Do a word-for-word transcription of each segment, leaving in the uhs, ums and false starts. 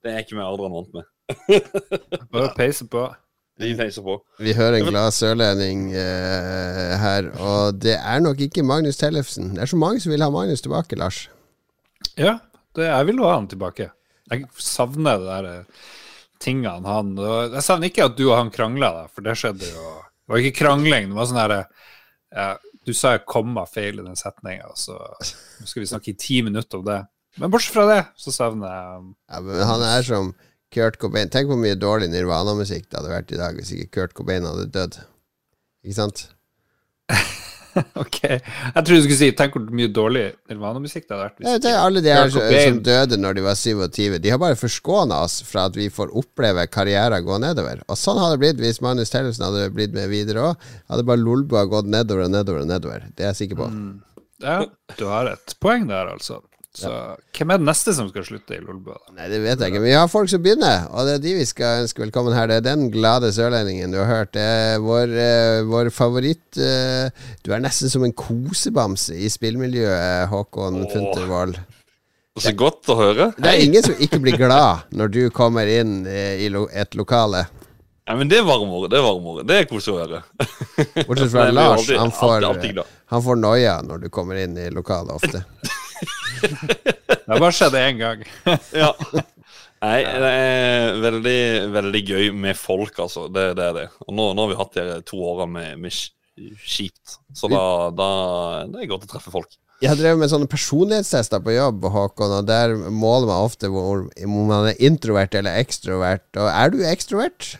Det er ikke med Adrian vant med. Bare peise på. Vi peiser på. Vi hører en glad sørlending uh, her, og det er nok ikke Magnus Tellefsen. Det er så mange som vil ha Magnus tilbake, Lars. Ja, det, jeg vil ha han tilbake. Jeg savner det der tingene han... Jeg savner ikke at du og han kranglet da, for det skjedde jo... Det var ikke krangling, det var sånn her... Ja, du sa jeg komma feil i den setningen, så nå skal vi snakke i ti minutter om det. Men bortsett fra det, så savner jeg... Ja, men han er som... Kurt Cobain. Tenk hvor mye dårlig Nirvana-musikk det hadde vært i dag hvis ikke Kurt Cobain hadde dødd. Ikke sant? Ok. Jeg tror du skulle si tenk hvor mye dårlig Nirvana-musikk det hadde vært hvis ja, det er alle de her som døde når de var syvogtyve. De har bare forskånet oss fra at vi får oppleve karriere gå nedover. Og sånn hadde det blitt hvis Magnus Tellefsen hadde blitt med videre også. Hadde bare Lolbua gått nedover og nedover og nedover. Det er jeg sikker på. Mm. Ja, du har et poeng der altså. Så ja. Hvem er det neste som skal slutte i Lolbua? Nei, det vet jeg ikke, men vi har folk som begynner, og det er de vi skal ønske velkommen her. Det er den glade sørlendingen du har hørt. Det er vår, uh, vår favoritt. Uh, du er nesten som en kosebamse i spillmiljøet, Håkon oh. Funtervold. Så godt å høre. Det er ingen som ikke blir glad når du kommer inn uh, i lo- et lokale. Ja, men det er varmere, det er varmere. Det er koselig å høre. Bortsett fra Lars, han får, han får noia når du kommer inn i lokalet ofte. Det har bare skjedd en gang. Ja. Nei, det er veldig, veldig gøy med folk, altså. Det, det er det. Og nå, nå har vi hatt de to årene med, med skipt. Så da, da det er godt å treffe folk. Jeg har drevet med sånne personlighetstester på jobb, Håkon, og der måler man ofte hvor, hvor man er introvert eller ekstrovert. Og er du ekstrovert?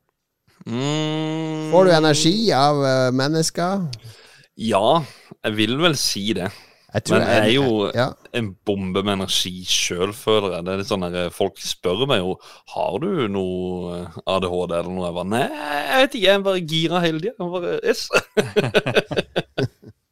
Mm. Får du energi av uh, mennesker? Ja, jeg vil vel si det. Jeg tror Men jeg er jo ja. en bombe med energi selv, føler jeg. Det er litt sånn der, folk spør meg jo, har du noe A D H D eller noe? Jeg bare, nei, jeg vet ikke, jeg er bare gira hele tiden. Jeg bare, yes.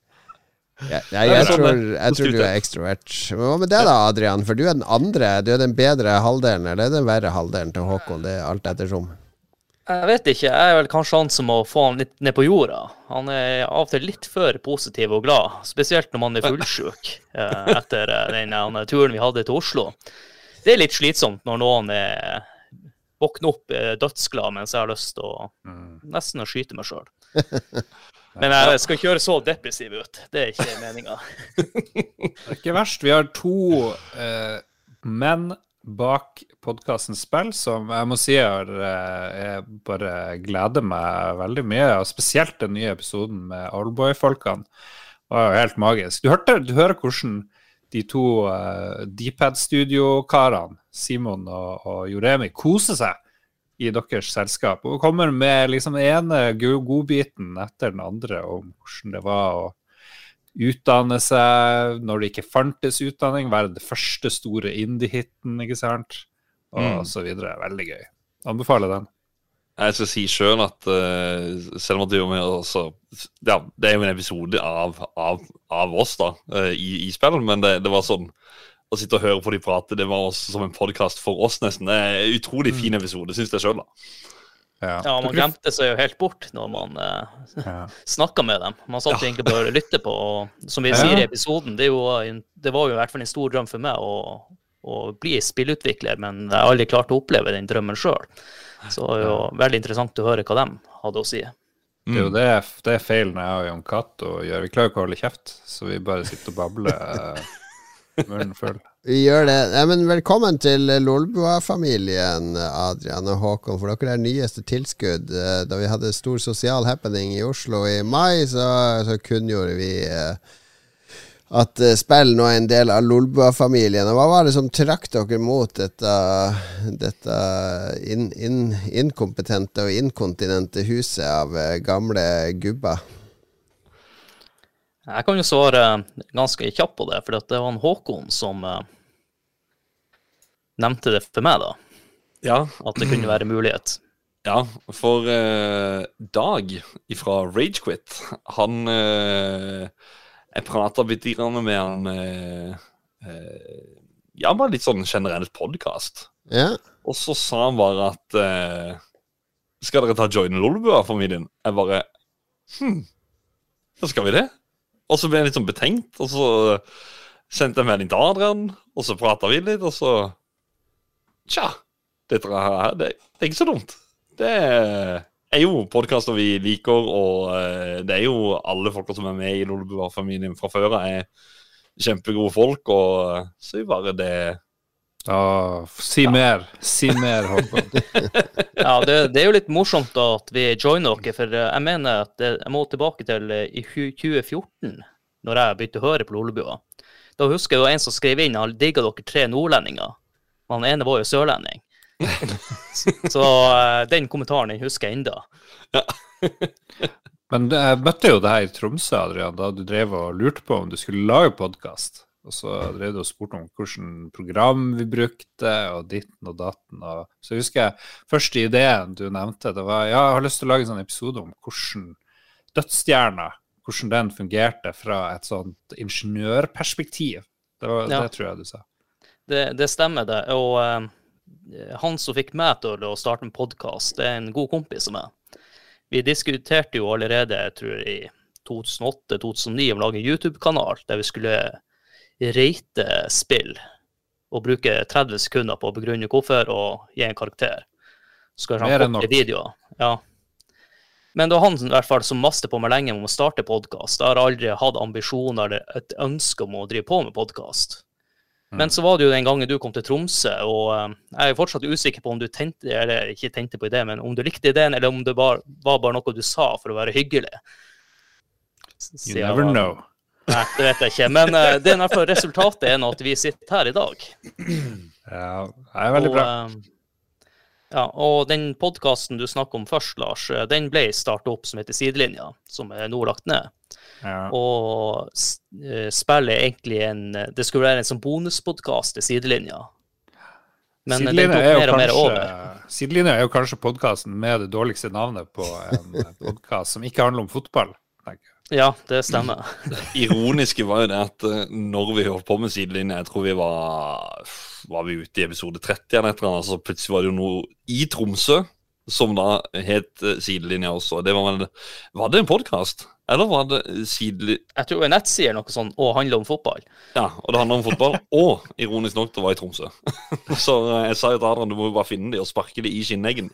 ja, jeg, jeg, tror, jeg tror du er ekstrovert. Men hva med det da, Adrian? For du er den andre, du er den bedre halvdelen, eller den verre halvdelen til Håkon? Det er alt ettersom. Jeg vet ikke, jeg er vel kanskje han som må få han litt ned på jorda. Han er av og til litt for positiv og glad, spesielt når man er fullsjuk eh, etter den eh, turen vi hadde til Oslo. Det er litt slitsomt når noen er, våkner opp eh, dødsglad mens jeg har lyst til å nesten å skyte meg selv. Men jeg skal ikke gjøre så depressiv ut, det er ikke meningen. Det er ikke verst, vi har to eh, menn bak podcastens spill, som jeg må si er, jeg bare gleder meg veldig mye, og spesielt den nye episoden med Oldboy-folkene var jo helt magisk. Du, hørte, du hører hvordan de to uh, D-pad-studio-karene, Simon og, og Joremi, koser seg i deres selskap, og kommer med liksom ene godbiten etter den andre om hvordan det var å utdanne seg når det ikke fantes utdanning, være det første store indie-hitten, ikke sant? Og mm. så videre. Veldig gøy. Anbefaler den. Jeg skal si selv at uh, selv om det er, med, også, ja, det er jo en episode av, av, av oss da, uh, i, i spillet, men det, det var sånn å sitte og høre på de prate, det var også som en podcast for oss nesten. Det er en utrolig fin episode, synes jeg selv da. Ja. ja, man glemte seg jo helt bort når man uh, ja. snakket med dem. Man satt ja. egentlig bare å lytte på, og som vi ja. sier i episoden, det, jo, det var jo i hvert fall en stor drøm for meg å, å bli spillutvikler, men jeg har aldri klart å oppleve den drømmen selv. Så det var jo ja. veldig interessant å høre hva de hadde å si. Mm. Det er jo det, det er feil når jeg og Jon Katt og gjør. Vi klarer ikke å holde kjeft, så vi bare sitter og babler uh, munnen full. Vi gjør det. Nei, men velkommen til Lolbua-familien, Adrian og Håkon, for dere er nyeste tilskudd. Da vi hadde stor sosial happening i Oslo i mai, så, så kunngjorde vi eh, at spill nå er en del av Lolbua-familien. Hva var det som trakk dere mot dette, dette in, in, inkompetente og inkontinente huset av gamle gubber? Jeg kan jo svare ganske kjapt på det, for det var en Håkon som eh, nevnte det for meg da. Ja. At det kunne være mulighet. Ja, for eh, Dag fra Ragequit, han, eh, jeg pratet litt med han, eh, eh, ja, bare litt sånn generelt podcast. Ja. Og så sa han bare at, eh, skal dere ta Join Lolbua-familien? Jeg bare, hm, så skal vi det? Og så ble jeg litt sånn betenkt, og så sendte jeg melding til Adrian, og så pratet vi litt, og så tja, dette her, det, det er ikke så dumt. Det er jo podcaster vi liker, og uh, det er jo alle folk som er med i Lolbua-familien fra før er kjempegode folk, og så er jo bare det... Åh, si ja. mer, si mer, Håkon. Ja, det, det er jo litt morsomt da at vi joiner dere, for jeg mener at jeg må tilbake til i tjue fjorten, når jeg begynte å høre på Lolbua. Da husker jeg jo en som skrev inn, han digget dere tre nordlendinger. Han ene var jo sørlending. Så uh, den kommentaren den husker jeg enda. Ja. Men jeg møtte jo det her i Tromsø, Adrian, da du drev og lurte på om du skulle lage podcast. Og så drev du og spurte om hvilken program vi brukte, og ditten og datten. Og så husker jeg, første ideen du nevnte, det var, ja, jeg har lyst til å lage en sånn episode om hvordan dødsstjerner, hvordan den fungerte fra et sånt ingeniørperspektiv. Det, var, ja. Det tror jeg du sa. Det, det stemmer det, og uh, han som fikk meg til å starte en podcast, det er en god kompis som er. Vi diskuterte jo allerede, jeg tror i to tusen åtte til to tusen ni, om å lage en YouTube-kanal, der vi skulle rate spill og bruke tretti sekunder på å begrunne hvorfor og gi en karakter. Så skal han korte videoer. Ja. Men det var han i hvert fall som maste på meg lenge om å starte podcast. Jeg har aldri hatt ambisjoner eller et ønske om å drive på med podcast. Mm. Men så var det jo den gangen du kom til Tromsø, og uh, jeg er fortsatt usikker på om du tenkte, eller ikke tenkte på ideen, men om du likte ideen, eller om det bare, var bare noe du sa for å være hyggelig. You never var, know. Nei, det vet jeg ikke, men uh, det er i hvert fall resultatet er at vi sitter her i dag. Ja, det er veldig og, bra. Uh, ja, og den podcasten du snakker om først, Lars, den ble startet opp som heter Sidelinja, som er nå lagt ned. Ja. Og uh, spiller egentlig en, det skulle være en sånn bonuspodcast til Sidelinja. Men Sidelinja den tok mer og mer over. Sidelinja er jo kanskje podcasten med det dårligste navnet på en podcast som ikke handler om fotball. Ja, det stemmer. Det ironiske var jo det at når vi holdt på med Sidelinja, jeg tror vi var, var vi ute i episode tretti eller et eller annet, så plutselig var det jo noe i Tromsø som da het Sidelinja også. Det var, vel, var det en podcast? Eller var det Sidelinja? Jeg tror en nettside er noe sånn, å handle om fotball. Ja, og det handler om fotball, og ironisk nok, det var i Tromsø. Så jeg sa jo til Adrian, du må jo bare finne de og sparke de i skinneggen.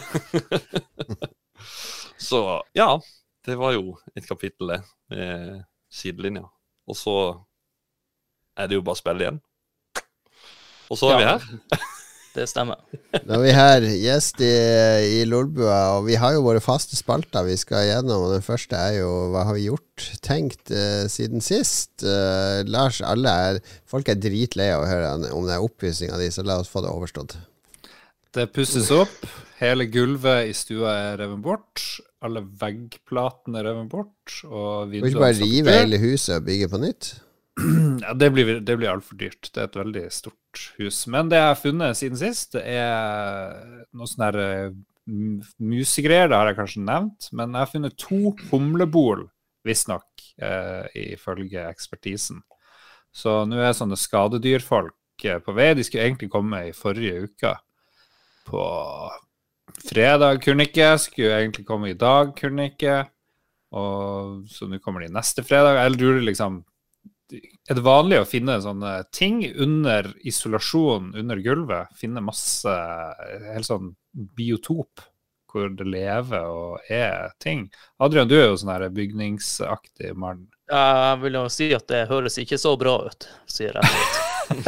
Så, ja... Det var jo et kapittel det, med Sidelinja. Og så er det jo bare spill igjen. Og så er ja, vi her. Det stemmer. Da er vi her, gjest i, i Lolbua, og vi har jo våre faste spalter vi skal gjennom, og den første er jo, hva har vi gjort, tenkt uh, siden sist? Uh, Lars, alle er, folk er dritlei av å høre om det er oppussing av de, så la oss få det overstått. Det pusses opp, hele gulvet i stua er revet bort, alle veggplatene er revet bort, og vinduene... Må ikke bare rive hele huset og bygge på nytt? Ja, det blir, det blir alt for dyrt. Det er et veldig stort hus. Men det jeg har funnet siden sist, det er noe sånn her musigreier, det har jeg kanskje nevnt, men jeg har funnet to humlebol, visstnok, eh, ifølge ekspertisen. Så nå er sånne skadedyrfolk på vei. De skulle egentlig komme i forrige uke. På fredag kunne ikke, skulle egentlig komme i dag, kunne ikke, og så nå kommer de neste fredag. Eller tror du liksom, er det vanlig å finne sånne ting under isolasjon, under gulvet, finne masse, helt sånn biotop, hvor det lever og er ting? Adrian, du er jo sånn her bygningsaktig mann. Jeg vil jo si at det høres ikke så bra ut, sier jeg.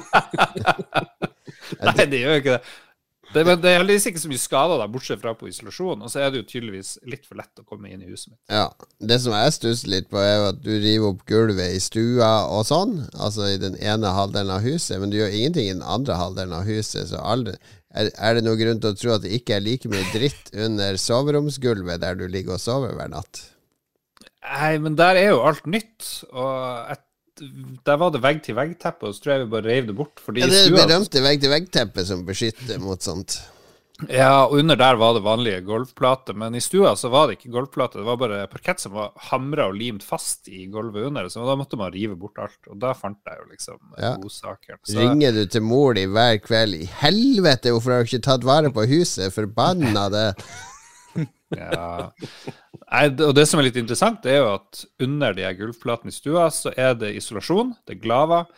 Nei, det gjør ikke det. Det, det er heldigvis ikke så mye skader der, bortsett fra på isolasjon, og så er det jo tydeligvis litt for lett å komme inn i huset mitt. Ja, det som jeg stusser litt på er at du river opp gulvet i stua og sånn, altså i den ene halvdelen av huset, men du gjør ingenting i den andre halvdelen av huset, så aldri, er, er det noen grunn til å tro at det ikke er like mye dritt under soveromsgulvet der du ligger og sover hver natt? Nei, men der er jo alt nytt, og et der var det vegg-til-vegg-teppe, og så tror jeg vi bare rev det bort. Ja, det er det berømte vegg-til-vegg-teppet som beskytter mot sånt. Ja, og under der var det vanlige golfplater, men i stua så var det ikke golfplater, det var bare parkett som var hamret og limt fast i gulvet under, så da måtte man rive bort alt, og da fant jeg jo liksom ja. godsaker. Så... Ringer du til mor di hver kveld, i helvete, hvorfor har du ikke tatt vare på huset, forbanna det? Ja, Nei, og det som er litt interessant er jo at under de gulvplatene i stua så er det isolasjon, det er glava,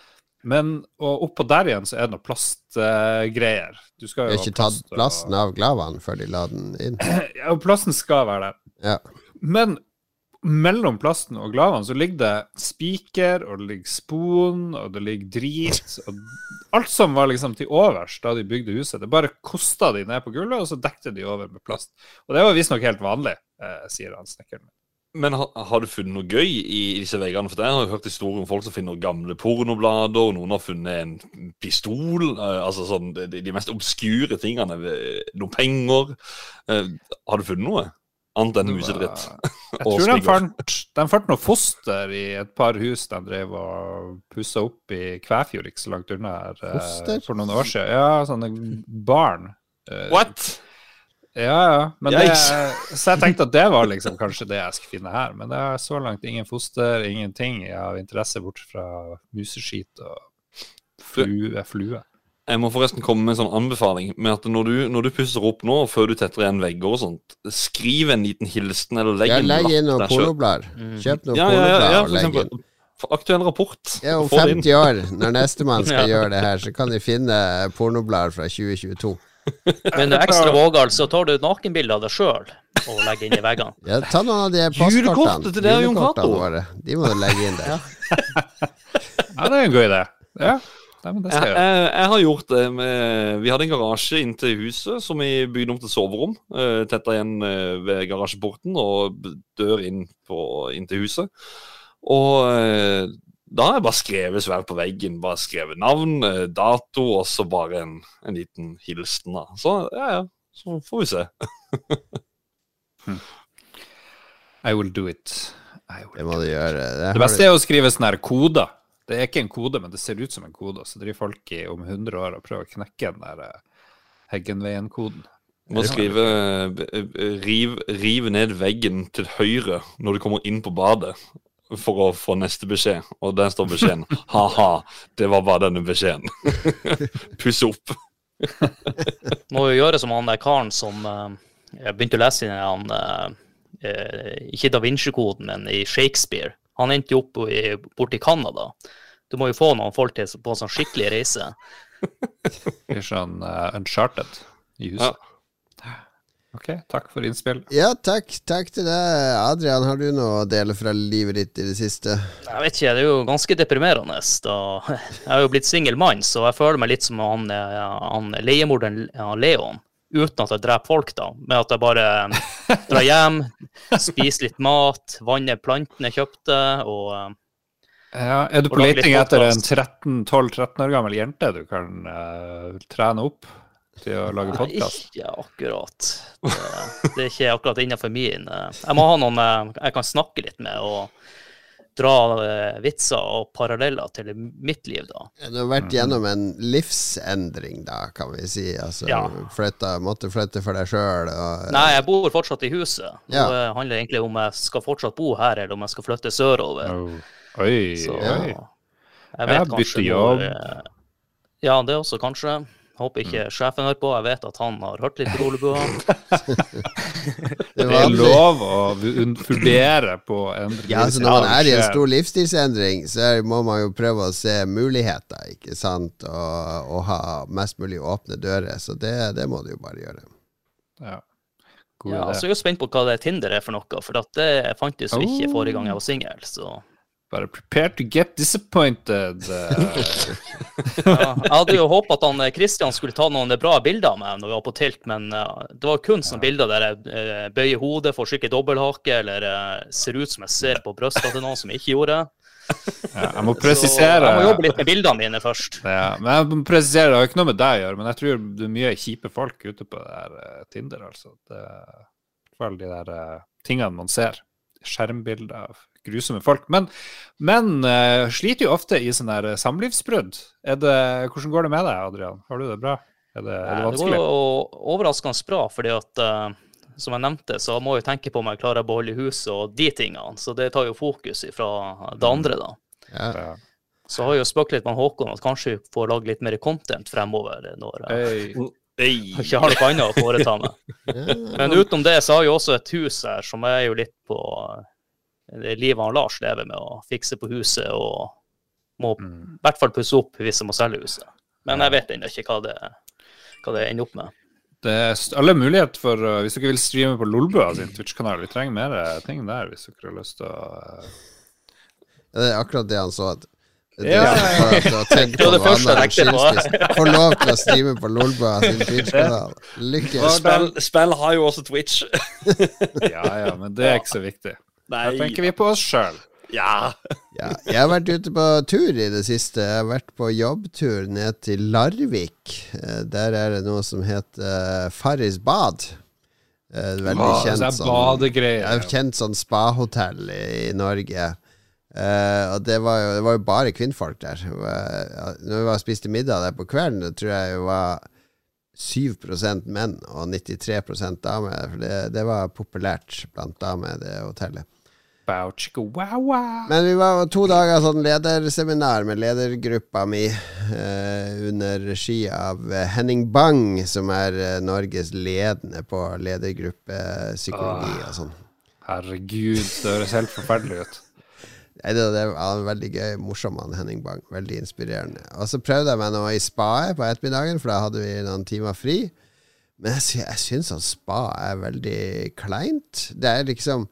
Men og oppå der igjen så er det noe plastgreier. Du skal Du jo har ikke ha plast, tatt plassen av glavaen før de la den inn. Ja, og plasten skal være der. Ja. Men mellom plasten og glavene så ligger det spiker, og det ligger spon, og det ligger drit, og alt som var liksom til overs da de bygde huset. Det bare kostet de ned på gulvet, og så dekte de over med plast. Og det var visst nok helt vanlig, eh, sier han snekkeren. Men har, har du funnet noe gøy i, i disse veggene? For jeg har jo hørt historier om folk som finner gamle pornoblader, og noen har funnet en pistol, eh, altså sånn, de, de mest obskure tingene, noen penger. Eh, har du funnet noe? Annet enn musedritt. Jeg tror de fant, de fant noe foster i et par hus de drev og pusset opp i Kvæfjord, ikke så langt unna her, Foster? for noen år siden. Ja, sånne barn. What? Ja, ja. Men det, Yikes. så jeg tenkte at det var liksom kanskje det jeg skulle finne her. Men det er så langt ingen foster, ingenting av interesse bort fra museskit og flue. flue. Jeg må forresten komme med en sånn anbefaling med at når du, når du pusser opp nå, før du tetter igjen vegger og sånt, skriv en liten hilsen, eller legg Ja, en legg inn lapp noen der selv. pornoblader. Kjøp noen Ja, ja, ja, pornoblader ja, og for legg eksempel. inn. For aktuell rapport. Ja, om Få det inn. femti år, når nestemann skal Ja. gjøre det her, så kan de finne pornoblader fra tjue tjueto. Men du er ekstra vågal, så tar du et nakenbilde av deg sjøl og legger inn i veggene. Ja, ta noen av de Julekortet postkortene. til deg og Jon Julekortene Cato. våre. De må du legge inn der. Ja, det er en god idé. Ja, Nei, men det Jeg, skal jeg gjøre. jeg, jeg har gjort det med Vi hadde en garasje inntil huset som vi bygde om til soverom. Uh, tetta igjen eh, ved garasjeporten og b- dør inn, på, inn til huset. Og eh, da har jeg bare skrevet svært på veggen. Bare skrevet navn, eh, dato, og så bare en, en liten hilsen. Da. Så ja, ja. Så får vi se. I will do it. I will. Det må du gjøre. Det, Det har beste du- er å skrive sånne her koder. Det er ikke en kode, men det ser ut som en kode. Så driver folk i om hundre år og prøver å knekke den der eh, Heggenveien-koden. Må skrive eh, eh, riv, riv ned veggen til høyre når du kommer inn på badet. For å få neste beskjed. Og der står beskjeden. Ha-ha, det var bare denne beskjeden. Puss opp. Må jo gjøre som han der karen som eh, jeg begynte å lese inn i han eh, eh, ikke Da Vinci-koden, men i Shakespeare. Han endte jo opp i, bort i Canada. Du må jo få noen folk til på en sånn skikkelig reise. Det er sånn uh, uncharted i huset. Ok, takk for innspill. Ja, takk. Takk til deg. Adrian, har du noe å dele fra livet ditt i det siste? Jeg vet ikke, det er jo ganske deprimerende. Da. Jeg er jo blitt singel mann, så jeg føler meg litt som han, han leiemorderen ja, Leon. Uten at jeg dreper folk, da. Med at jeg bare drar hjem, spiser litt mat, vanner plantene jeg kjøpte, og Ja, er du på Og lage litt leting etter en podcast. tretten tolv tretten år gammel jente du kan uh, trene opp til å lage Nei, podcast? ikke akkurat. Det, det er ikke akkurat innenfor min. eh, Jeg må ha noen eh, jeg kan snakke litt med, og dra eh, vitser og paralleller til mitt liv, da. Du har vært gjennom en livsendring, da, kan vi si. Altså, Ja. flytta, måtte flytte for deg sjøl. Nei, jeg bor fortsatt i huset. Nå Ja. eh, handler det egentlig om jeg skal fortsatt bo her, eller om jeg skal flytte sørover. Oh. Oi, Så ja. jeg Ja, vet bytte kanskje jobb. hvor, eh, Ja, det også kanskje. Håper ikke sjefen hører på. Jeg vet at han har hørt litt på Olebua. Det Det var er lov å vu- vurdere på å endre Ja, altså livet Når man sitt. er i en Skjer. stor livsstilsendring, så er- må man jo prøve å se muligheter, ikke sant? Og, og ha mest mulig åpne dører. Så det, det må du jo bare gjøre. Ja. God Ja, idé. så jeg er jo spent på hva det Tinder er for noe, for at det fantes jo ikke Oh. forrige gang jeg var singel. Så Bare prepare to get disappointed. eh. ja, jeg hadde jo håpet at han Christian skulle ta noen bra bilder av meg når vi var på tilt, men eh, det var kun sånne bilder der jeg eh, bøyer hodet, får skikkelig dobbelthake, eller eh, ser ut som jeg ser på brystet til noen som jeg ikke gjorde. Ja, jeg må Så presisere jeg må jobbe litt med bildene mine først. Ja, men jeg må presisere, det har ikke noe med deg å gjøre, men jeg tror det er mye kjipe folk ute på det der eh, Tinder, altså. Det er i hvert fall de der eh, tingene man ser. Skjermbilder av grusomme folk. Men, men eh, sliter jo ofte i sånne der samlivsbrudd. Er det, hvordan går det med deg, Adrian? Har du det bra? Er det, er det Det går vanskelig? jo overraskende bra, fordi at eh, som jeg nevnte, så må jeg tenke på om jeg klarer å beholde huset og de tingene, så det tar jo fokus fra det andre da. Ja. Ja. Så har jeg jo spøkt litt med Håkon at kanskje vi får lage litt mer content fremover når jeg Hey. Hey. ikke har noe annet å foreta meg. Men utenom det så har jeg jo også et hus her som er jo litt på det livet han Lars lever med, å fikse på huset og må i hvert fall pusse opp hvis jeg må selge huset. Men jeg vet ennå ikke hva det, hva det ender opp med. Det er alle mulighet for, uh, hvis dere vil streame på Lolbua sin Twitch-kanal, vi trenger mer ting der, hvis dere har lyst til å... Uh... Ja, det er akkurat det han så at det, Ja, for at du har tenkt på det var det noe første jeg annet enn tenkte på. skilsmisse. Får lov til å streame på Lolbua sin Twitch-kanal. Lykke. Spill, spill har jo også Twitch. Ja, ja, men det er ikke så viktig. Nei. Da tenker vi på oss selv. Ja. Ja, jeg har vært ute på tur i det siste. Jeg har vært på jobbtur ned til Larvik. Eh, Der er det noe som heter uh, Farris bad. Eh, Veldig Ah, kjent det er sånn, badegreier. jeg har kjent sånn spahotell i, i Norge. Eh, og det var, jo, det var jo bare kvinnfolk der. Det var- ja, Når vi var og spiste middag der på kvelden, det tror jeg jo var syv prosent menn og nittitre prosent damer. For det, det var populært blant damer, det hotellet. Bow, chicka, wow, wow. Men vi var to dager sånn lederseminar med ledergruppa mi eh, under regi av eh, Henning Bang, som er eh, Norges ledende på ledergruppepsykologi og sånn. Herregud, det høres helt forferdelig ut. Nei, det, det var veldig gøy, morsom han Henning Bang, veldig inspirerende. Og så prøvde jeg meg nå i spaet på ettermiddagen, for da hadde vi noen timer fri. Men jeg, sy jeg synes at spa er veldig kleint. Det er liksom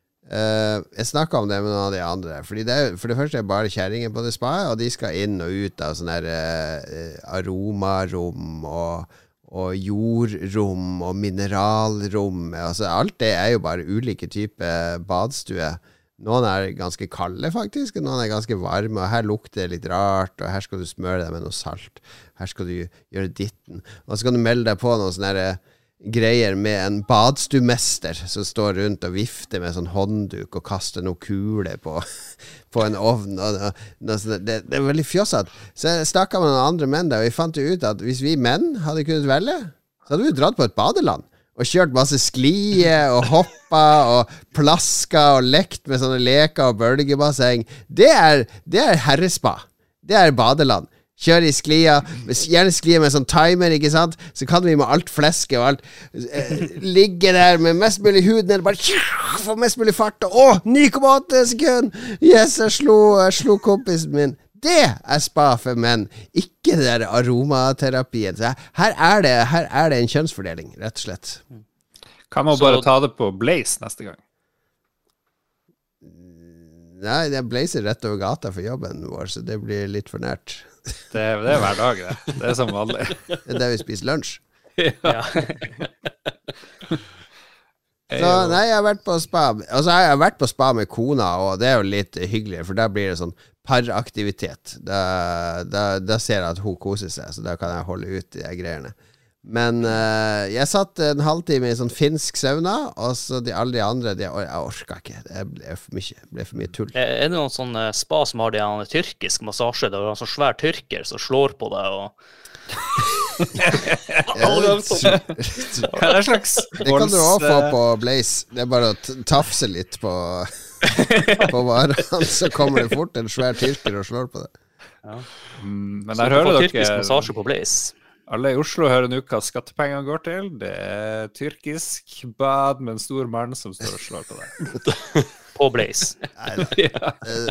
Uh, jeg snakket om det med noen av de andre. Fordi det er, for det første er bare kjerringer på det spaet, og de skal inn og ut av sånne her, uh, aromarom og, og jordrom og mineralrom. Altså, alt det er jo bare ulike typer badstue. Noen er ganske kalde faktisk, og noen er ganske varme, og her lukter det litt rart, og her skal du smøre deg med noe salt, her skal du gjøre ditten, og så kan du melde deg på noen sånne her greier med en badstumester som står rundt og vifter med sånn håndduk og kaster noen kuler på, på en ovn og, og, og, det, det er veldig fjosset. Så jeg snakket med noen andre menn der, og vi fant jo ut at hvis vi menn hadde kunnet velge, så hadde vi dratt på et badeland og kjørt masse sklie og hoppa og plaska og lekt med sånne leker og bølgebasseng. Det er, det er herrespa. Det er badeland. Kjør i sklia, gjerne sklia med sånn timer, ikke sant? Så kan vi med alt fleske og alt eh, ligge der med mest mulig hud ned, bare tja, få mest mulig fart. Å, ni komma åtte sekunder! Yes, jeg slo, jeg slo kompisen min. Det er spa for menn, ikke det der aromaterapien. Så her er det, her er det en kjønnsfordeling, rett og slett. Kan man Så- bare ta det på Blaze neste gang? Nei, jeg blazer rett over gata for jobben vår, så det blir litt for nært. Det, det er hver dag, det. Det er som vanlig. Det er der vi spiser lunsj. Ja. Så nei, jeg har vært på spa. Altså, jeg har vært på spa med kona, og det er jo litt hyggeligere, for der blir det sånn paraktivitet. Da, da, da ser jeg at hun koser seg, så da kan jeg holde ut de greiene. Men uh, jeg satt en halvtime i sånn finsk sauna, og så de, alle de andre de, Jeg orka ikke. Det ble for mye, det ble for mye tull. Er det noen sånn eh, spa som har de en tyrkisk massasje, der du har en sånn svær tyrker som slår på deg og Hva er det slags Det kan du også få på Blaze. Det er bare å t- tafse litt på På varene, så kommer det fort en svær tyrker og slår på deg. Mm, Men Så der du hører får tyrkisk dere massasje på Blaze. alle i Oslo hører nå hva skattepengene går til. Det er tyrkisk bad med en stor mann som står og slår på deg. På Blaze. Ja.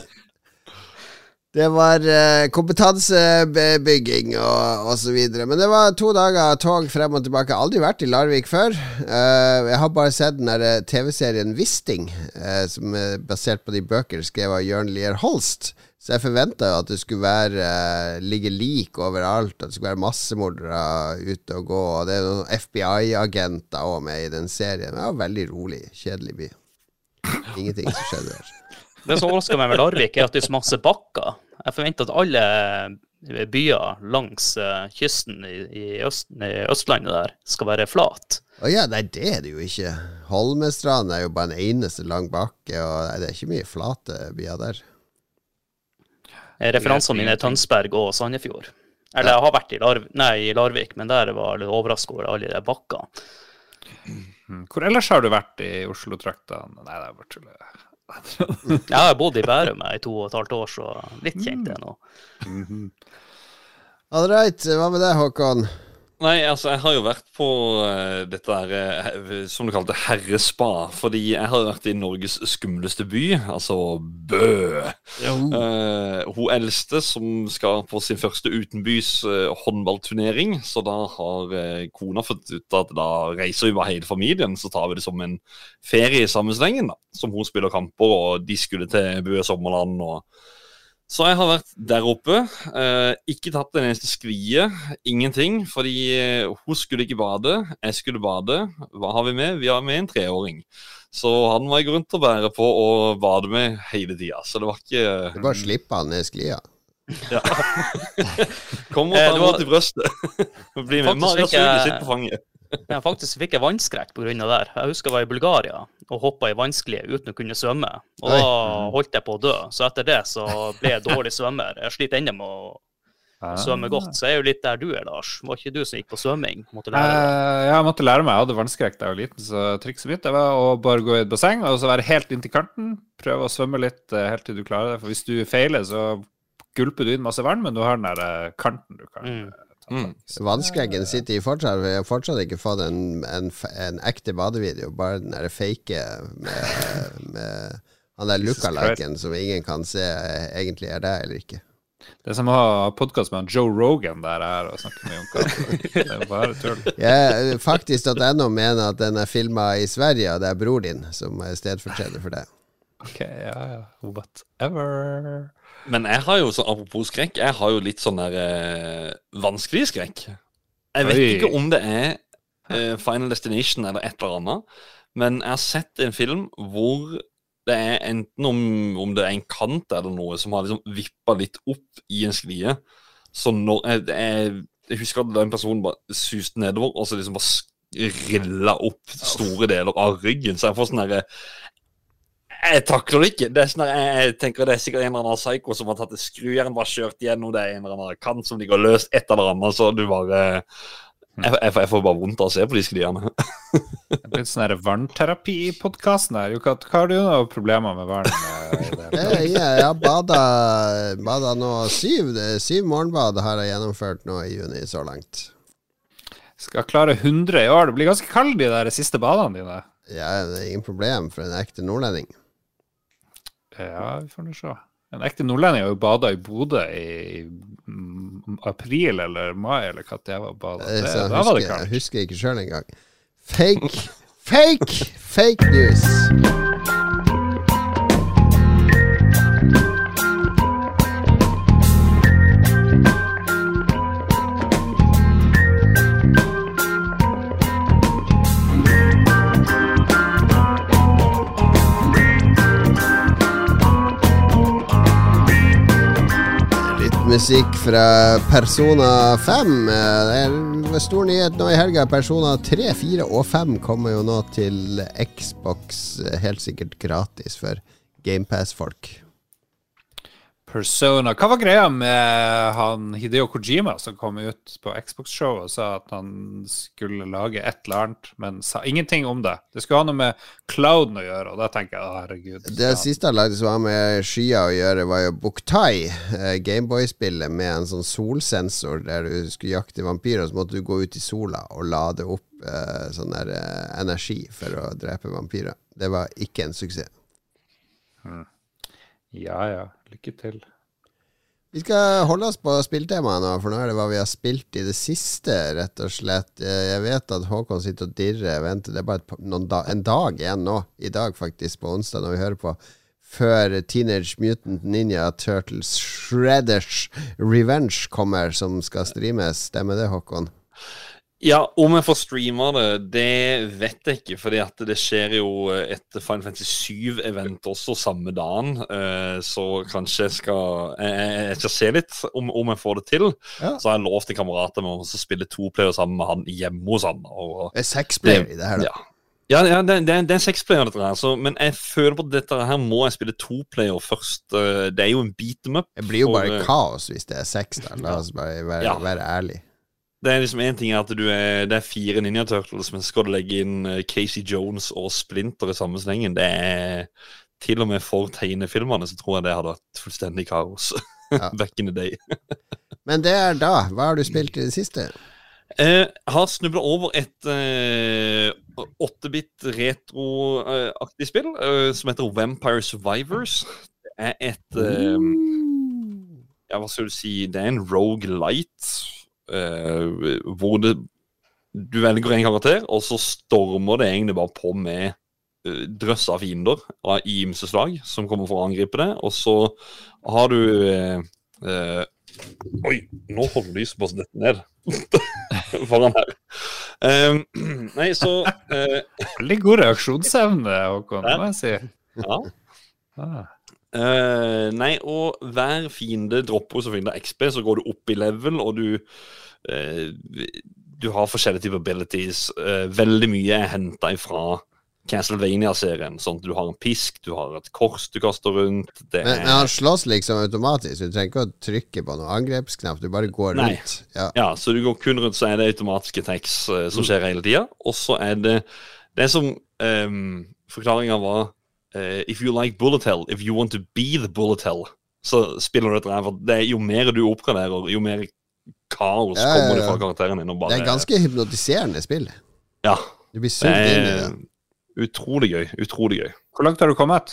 Det var uh, kompetansebygging og, og så videre. Men det var to dager tog frem og tilbake. Jeg har aldri vært i Larvik før. Uh, jeg har bare sett den der T V-serien Wisting, uh, som er basert på de bøker skrevet av Jørn Lier Holst. Så jeg forventet jo at det skulle være uh, ligge lik overalt, at det skulle være massemordere ute og gå. Og det er noen F B I-agenter også med i den serien. Men det var veldig rolig, kjedelig by. Ingenting som skjedde der. Det som overrasker meg med Larvik, er at det er så masse bakker. Jeg forventer at alle byer langs uh, kysten i, i, øst, i Østlandet der skal være flat. Å ja, nei, det er det jo ikke. Holmestrand er jo bare en eneste lang bakke, og nei, det er ikke mye flate byer der. Referansene mine er Tønsberg og Sandefjord. Eller jeg har vært i, Larv nei, i Larvik, men der var jeg litt overrasket over alle de bakkene. Hvor ellers har du vært i Oslo-traktene? Nei, det er bare tull. Jeg har bodd i Bærum i to og et halvt år, så litt kjent det nå. All right, hva med deg, Håkon? Nei, altså, jeg har jo vært på uh, dette der, uh, som du kalte herrespa, fordi jeg har vært i Norges skumleste by, altså Bø. Uh, hun eldste som skal på sin første utenbys uh, håndballturnering, så da har uh, kona fått ut at da reiser vi bare hele familien, så tar vi det som en ferie i samme slengen, da, som hun spiller kamper, og de skulle til Bø Sommerland, og så jeg har vært der oppe, eh, ikke tatt en eneste skvie, ingenting, fordi eh, hun skulle ikke bade, jeg skulle bade. Hva har vi med? Vi har med en treåring. Så han var jeg rundt og bære på og bade med hele tiden, så det var ikke... Du bare slipper han ned sklia. Ja. Kom og ta Eh, det var- mot i brøstet. Bli med. Faktisk Maria fikk jeg- suger sitt på fanget. Ja, faktisk fikk jeg vannskrekk på grunn av det. Jeg husker jeg var i Bulgaria og hoppet i vannsklie uten å kunne svømme. Og Oi. da holdt jeg på å dø. Så etter det så ble jeg dårlig svømmer. Jeg sliter ennå med å svømme godt. Så jeg er jo litt der du er, Lars. Var ikke du som gikk på svømming? Måtte lære deg? Eh, ja, jeg måtte lære meg. Jeg hadde vannskrekk da jeg var liten, så trikset mitt det var å bare gå i et basseng og så være helt inntil kanten. Prøve å svømme litt eh, helt til du klarer det. For hvis du feiler, så gulper du inn masse vann, men du har den der eh, kanten du kan Mm. eh, ta Mm. tak i. Så- Vannskreggen sitter i fortsatt. Vi har fortsatt ikke fått en, en, en ekte badevideo, bare den der fake med, med han der lookaliken som ingen kan se egentlig er det eller ikke. Det er som å ha podcast med han Joe Rogan der her og snakke mye om hva. Det er bare tull. Jeg, faktisk.no mener at den er filmet i Sverige, og det er bror din som er stedfortreder for det. Ok, ja, ja. Whatever. Men jeg har jo, så apropos skrekk, jeg har jo litt sånn der eh, vanskelig skrekk. Jeg vet Oi. ikke om det er eh, Final Destination eller et eller annet, men jeg har sett en film hvor det er enten om, om det er en kant eller noe som har liksom vippet litt opp i en sklie. Så når jeg, jeg, jeg husker at den personen bare suste nedover, og så liksom bare rilla opp store deler av ryggen, så jeg får sånn der jeg takler det ikke. Det er sånn der, jeg, jeg tenker det er sikkert en eller annen psyko som har tatt et skrujern, bare kjørt gjennom det, en eller annen kant som ligger løst, et eller annet, så du bare jeg, jeg, jeg får bare vondt av å se på de sklierne. Det er blitt sånn her vannterapi i podcasten her. Jokat, hva har du noen problemer med vann? eh, i det? Jeg, jeg har bada, bada nå syv, syv morgenbad har jeg gjennomført nå i juni så langt. Skal klare hundre i år. Det blir ganske kaldt de der siste badene dine. Ja, det er ingen problem for en ekte nordlending. Ja, vi får nå se. En ekte nordlending har jo badet i Bodø i mm, april eller mai, eller hva det var badet. Eh, Det, Så jeg da var det husker, jeg kaldt. husker ikke selv engang. Fake, fake, fake news. Litt musikk fra Persona fem. Det er en stor nyhet nå i helga. Persona tre, fire og fem kommer jo nå til Xbox, helt sikkert gratis for GamePass-folk. Persona. Hva var greia med han Hideo Kojima som kom ut på Xbox-show og sa at han skulle lage et eller annet, men sa ingenting om det. Det skulle ha noe med clouden å gjøre, og da tenker jeg, å herregud. Det siste han lagde som har med skyer å gjøre, var jo Buktai, eh, Gameboy-spillet med en sånn solsensor der du skulle jakte vampyrer, så måtte du gå ut i sola og lade opp eh, sånn der eh, energi for å drepe vampyrer. Det var ikke en suksess. Ja, ja. Lykke til. Vi skal holde oss på spilltemaet nå, for nå er det hva vi har spilt i det siste, rett og slett. Jeg vet at Håkon sitter og dirrer. Vent, det er bare et, par- noen da, en dag igjen nå, i dag faktisk, på onsdag, når vi hører på, før Teenage Mutant Ninja Turtles Shredders Revenge kommer, som skal streames. Stemmer det, Håkon? Ja, om jeg får streama det, det vet jeg ikke, fordi at det skjer jo et Final Fantasy syv-event også samme dagen, eh, så kanskje jeg skal, jeg, jeg skal se litt om, om jeg får det til. Ja. Så har jeg lov til kamerater med å spille to player sammen med han hjemme hos han. Og, Det er seks player i det her, da. ja. Ja, ja det, det, det er en seks-player dette her, så, men jeg føler på at dette her må jeg spille to-player først. Eh, Det er jo en beat them up. Det blir jo for, bare eh, kaos hvis det er seks, da. La oss bare være, Ja. være ærlig. Det er liksom en ting er at du er, det er fire Ninja Turtles, men skal du legge inn eh, Casey Jones og Splinter i samme slengen, det er til og med for tegnefilmerne, så tror jeg det hadde vært fullstendig kaos. Ja. Back in the day. Men det er da. Hva har du spilt i det siste? Jeg har snublet over et eh, åtte-bit retro-aktig spill eh, som heter Vampire Survivors. Det er et eh, ja, hva skal du si? Det er en roguelite eh, hvor det, du velger en karakter, og så stormer det egentlig bare på med eh, drøss av fiender av i ymse slag som kommer for å angripe det, og så har du eh, eh, oi, nå holder lyset på å dette ned foran her. Um, nei, så uh, Veldig god reaksjonsevne, Håkon, må jeg si. Ja. Ah. Uh, nei, og hver fiende dropper så fiende X P, så går du opp i level, og du uh, du har forskjellige typer abilities. Uh, veldig mye er hentet fra Castlevania-serien, sånn at du har en pisk, du har et kors du kaster rundt. Det men, men han slåss liksom automatisk, du trenger ikke å trykke på noen angrepsknapp, du bare går Nei. rundt. Ja. ja, så du går kun rundt, så er det automatiske attacks uh, som skjer hele tiden. Og så er det det som um, forklaringen var uh, if you like bullet hell, if you want to be the bullet hell, så spiller du dette her, for det er jo mer du oppgraderer, jo mer kaos ja, kommer ja, ja. det fra karakteren din. Og bare, Det er ganske hypnotiserende spill. Ja. Du blir sugd inn i det. Utrolig gøy, utrolig gøy. Hvor langt har du kommet?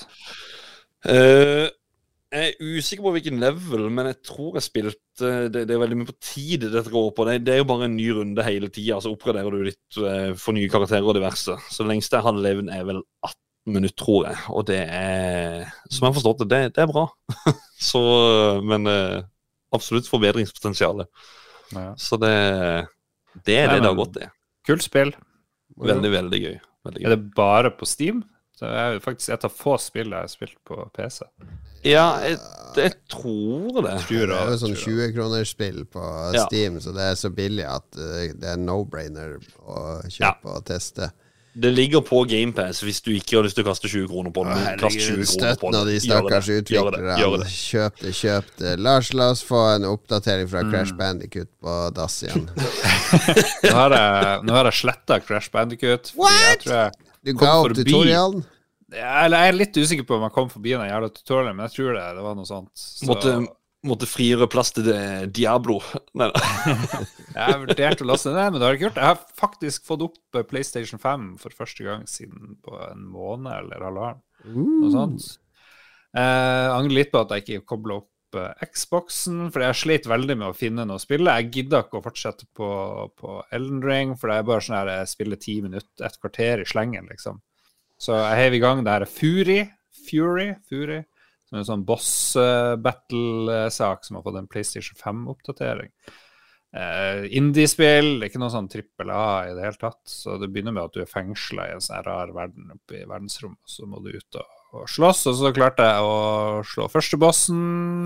Uh, jeg er usikker på hvilken level, men jeg tror jeg spilte det, det er veldig mye på tid dette går på. Det, det er jo bare en ny runde hele tiden, så oppgraderer du litt uh, for nye karakterer og diverse. Så det lengste jeg hadde levd er vel atten minutter, tror jeg. Og det er, som jeg har forstått det, det, det er bra. så, men uh, absolutt forbedringspotensialet. Ja. Så det, det er Nei, det det har men- gått til. Kult spill. Veldig, veldig gøy. Veldig gøy. Er det bare på Steam? Det er jo faktisk et av få spill jeg har spilt på P C. Ja, jeg, jeg tror det. Det er jo sånn tjue-kronerspill på Ja. Steam, så det er så billig at uh, det er no-brainer å kjøpe og teste. Det ligger på GamePass hvis du ikke har lyst til å kaste tjue kroner på den. Kast tjue kroner Støtt på når de den. Gjør stakkars det. Gjør det. Gjør utviklerne. det. Kjøp det, kjøp det. Lars, la oss få en oppdatering fra Mm. Crash Bandicoot på dass igjen. Nå har jeg, nå har jeg slettet Crash Bandicoot. fordi Jeg tror jeg, Du Kom ga opp forbi. tutorialen. jeg, eller jeg er litt usikker på om jeg kom forbi den jævla tutorialen, men jeg tror det, det var noe sånt. Så, Måtte, måtte frigjøre plass til det Diablo. Nei, nei. jeg har vurdert å laste den ned, men det har jeg ikke gjort. Jeg har faktisk fått opp PlayStation fem for første gang siden på en måned eller halvannen. Noe sånt. Jeg angrer litt på at jeg ikke koblet opp eh, Xboxen, for jeg slet veldig med å finne noe å spille. Jeg gidder ikke å fortsette på, på Elden Ring, for det er bare sånn her jeg spiller ti minutter, et kvarter i slengen, liksom. Så jeg hev i gang det her Fury, Fury, Fury, som er en sånn boss-battle-sak som har fått en PlayStation fem-oppdatering. Uh, Indie-spill, det er ikke noe sånn trippel A i det hele tatt, så det begynner med at du er fengslet i en sånn rar verden oppe i verdensrommet, så må du ut og, og slåss, og så klarte jeg å slå første bossen.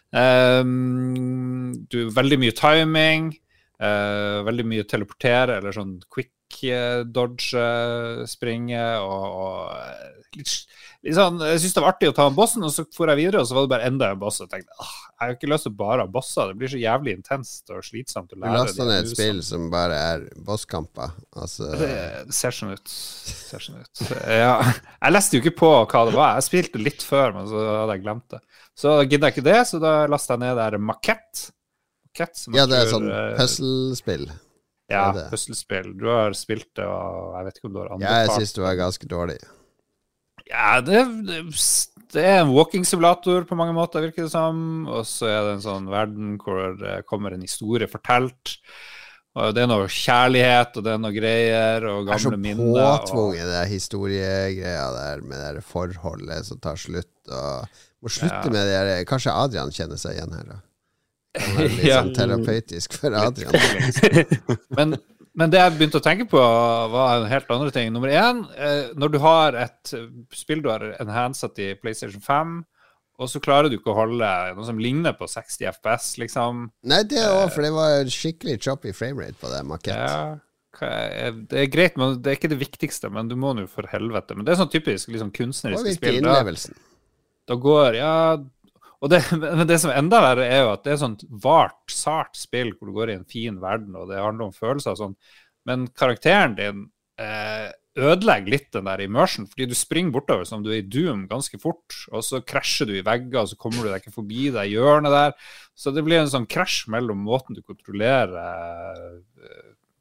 Um, du, veldig mye timing, uh, veldig mye teleportere, eller sånn quick uh, dodge, uh, springe, og, og litt, litt sånn, jeg synes det var artig å ta en bossen, og så får jeg videre, og så var det bare enda en boss, og jeg tenkte, ah, jeg har ikke lyst til bare å ha bosser, det blir så jævlig intenst og slitsomt å Du lære. lastet ned et spill som bare er bosskamper. Altså, Det, det ser sånn ut. Det ser sånn ut. Ja, jeg leste jo ikke på hva det var. Jeg spilte litt før, men så hadde jeg glemt det. Så gidder jeg ikke det, så da lastet jeg ned der Maquette. Maquette som ja, jeg det er tror, sånn eh, puzzlespill. Ja, det er det. puslespill. Du har spilt det, og jeg vet ikke om du har Ja, anbefalt. jeg synes det var ganske dårlig. Ja, det, det, det er en walking-simulator på mange måter, virker det som. Og så er det en sånn verden hvor det kommer en historie fortalt. Og det er noe kjærlighet, og det er noe greier, og Det er så gamle minner. og- påtvunget, det historiegreia der med det der forholdet som tar slutt. Og må slutte Ja. med det der. Kanskje Adrian kjenner seg igjen her, da. Det kan være litt Ja. sånn terapeutisk for Adrian. Men, men det jeg begynte å tenke på, var en helt andre ting. Nummer én, eh, når du har et spill du har enhancet i PlayStation fem, og så klarer du ikke å holde noe som ligner på seksti F P S, liksom. Nei, det òg, for det var skikkelig choppy framerate på det makett. Ja, hva er- det er greit, men det er ikke det viktigste, men du må jo for helvete. Men det er sånn typisk liksom, Det var kunstneriske virkelig spill. Da, innlevelsen. da går, ja... Og det, men det som er enda verre er jo at det er sånt vart, sart spill hvor du går i en fin verden, og det handler om følelser og sånn. Men karakteren din eh, ødelegger litt den der immersion, fordi du springer bortover som du er i Doom ganske fort, og så krasjer du i vegger, og så kommer du deg ikke forbi det hjørnet der. Så det blir en sånn krasj mellom måten du kontrollerer eh,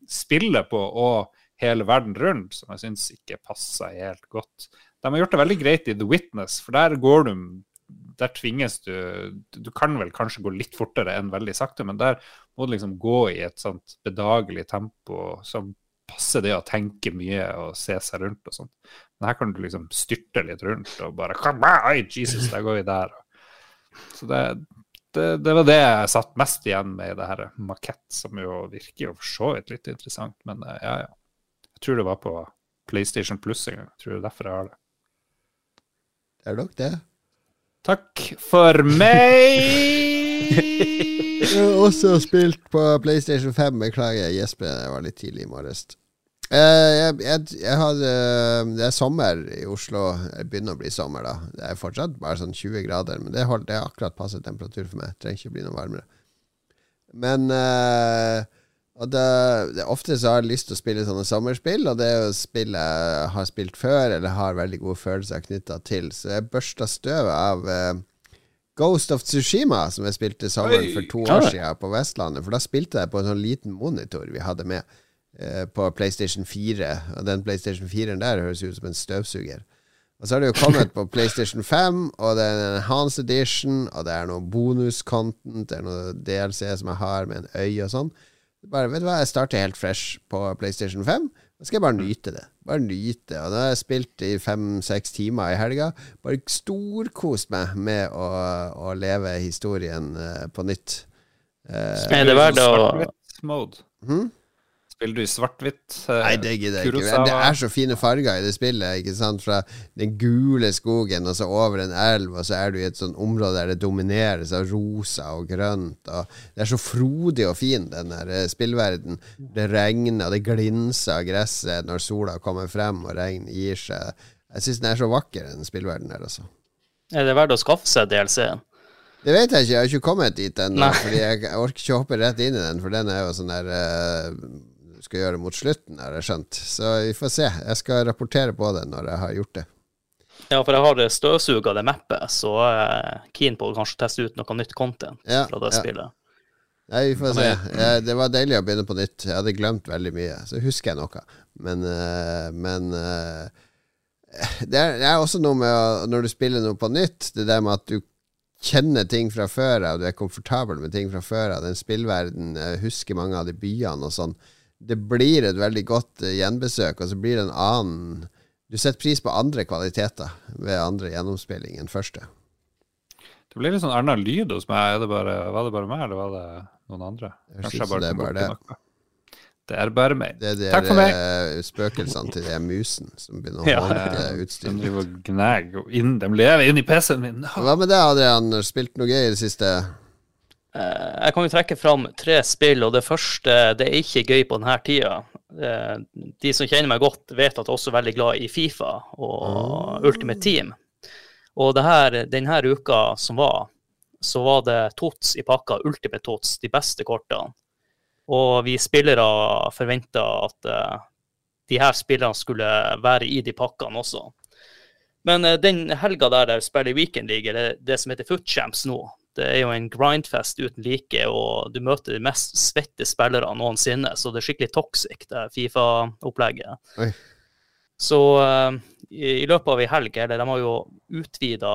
spiller på, og hele verden rundt, som jeg synes ikke passer helt godt. De har gjort det veldig greit i The Witness, for der går du, der tvinges du, du kan vel kanskje gå litt fortere enn veldig sakte, men der må du liksom gå i et sånt bedagelig tempo som passer det å tenke mye og se seg rundt og sånt. Men her kan du liksom styrte litt rundt og bare, oi, Jesus, der går vi der. Så det, det, det var det jeg satt mest igjen med i det her makett, som jo virker jo for så vidt litt interessant, men ja, ja. Jeg tror det var på PlayStation Plus en gang. Jeg tror det er derfor jeg har det. Det er nok det. Takk for meg! Jeg har også spilt på PlayStation fem. Beklager, Jesper, jeg var litt tidlig i morges. Uh, jeg, jeg, jeg hadde, det er sommer i Oslo. Det begynner å bli sommer da. Det er fortsatt bare sånn tjue grader, men det, hold, det er akkurat passet temperatur for meg. Det trenger ikke bli noe varmere. Men uh, og det, det, ofte så har jeg lyst til å spille sånne sommerspill, og det er jo spill jeg har spilt før, eller har veldig gode følelser knyttet til. Så jeg børstet støvet av uh, Ghost of Tsushima, som jeg spilte sommeren for to år siden på Vestlandet, for da spilte jeg på en sånn liten monitor vi hadde med uh, på PlayStation fire, og den PlayStation fire der høres ut som en støvsuger. Og så har det jo kommet på PlayStation fem, og det er en Enhanced Edition, og det er noe bonus-content, det er noe D L C som jeg har med en øy og sånn. Bare, vet du hva, jeg starter helt fresh på PlayStation fem. Da skal jeg bare nyte det. Bare nyte. Og da har jeg spilt i fem-seks timer i helga. Bare storkost meg med å, å leve historien uh, på nytt. Uh, er det verdt å... Svart-hvitt-mode? Hmm? Spiller du i svart-hvitt? Uh, Nei, det gidder jeg ikke. Det er så fine farger i det spillet, ikke sant? Fra den gule skogen, og så over en elv, og så er du i et sånt område der det domineres av rosa og grønt, og det er så frodig og fin, den der spillverden. Det regner, og det glinser av gresset når sola kommer frem, og regn gir seg. Jeg synes den er så vakker, den spillverden der, altså. Er det verdt å skaffe seg D L C-en? Det vet jeg ikke, jeg har ikke kommet dit ennå, fordi jeg orker ikke hoppe rett inn i den, for den er jo sånn der... Uh, skal gjøre mot slutten, har jeg skjønt. Så vi får se. Jeg skal rapportere på det når jeg har gjort det. Ja, for jeg har støvsuget det mappet, så jeg er keen på å kanskje teste ut noe nytt content ja, fra det ja. spillet. Nei, vi får se. Jeg, det var deilig å begynne på nytt. Jeg hadde glemt veldig mye, så husker jeg noe. Men, uh, men uh, det, er, det er også noe med å, når du spiller noe på nytt, det der med at du kjenner ting fra før, og du er komfortabel med ting fra før, den spillverden, husker mange av de byene og sånn. Det blir et veldig godt uh, gjenbesøk, og så blir det en annen... Du setter pris på andre kvaliteter ved andre gjennomspilling enn første. Det blir litt sånn annen lyd hos meg. Er det bare, var det bare meg, eller var det noen andre? Kanskje jeg bare det er bare det. Noe. Det er bare meg. Det er de Takk for meg. Uh, spøkelsene til de musen som begynner å holde ja, ja. utstyr. De driver og gnæger inn, de lever inn i P C-en min. Hva med det, Adrian? Har du spilt noe gøy i det siste? Jeg kan jo trekke fram tre spill, og det første, det er ikke gøy på denne tida. De som kjenner meg godt vet at jeg også er veldig glad i FIFA og mm. Ultimate Team. Og det her, denne uka som var, så var det Tots i pakka, Ultimate Tots, de beste kortene. Og vi spillere forventet at uh, de her spillerne skulle være i de pakkene også. Men uh, den helga der der spiller Weekend League, eller det som heter Foot Champs nå, det er jo en grindfest uten like, og du møter de mest svette spillere noensinne, så det er skikkelig toxic, det FIFA-opplegget. Oi. Så uh, i, i løpet av en helg, eller de har jo utvidet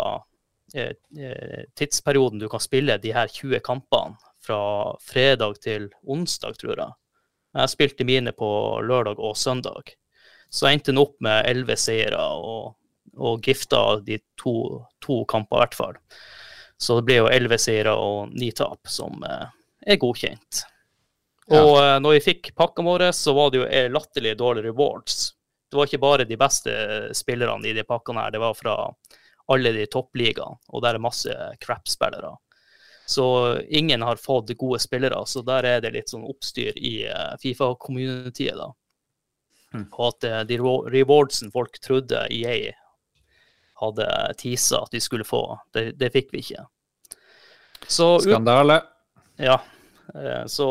eh, tidsperioden du kan spille de her tjue kampene, fra fredag til onsdag, tror jeg. Jeg spilte mine på lørdag og søndag. Så jeg endte den opp med elleve seire, og, og gifta de to, to kamper i hvert fall. Så det ble jo elleve seire og ni tap, som eh, er godkjent. Ja. Og eh, når vi fikk pakka våre, så var det jo eh, latterlig dårlige rewards. Det var ikke bare de beste spillerne i de pakkene her, det var fra alle de toppligaene, og der er masse crap-spillere. Så ingen har fått gode spillere, så der er det litt sånn oppstyr i eh, FIFA-communityet da. Mm. Og at eh, de rewardsen folk trodde E A hadde tisa at de skulle få. Det, det fikk vi ikke. Så, skandale. Ja. Så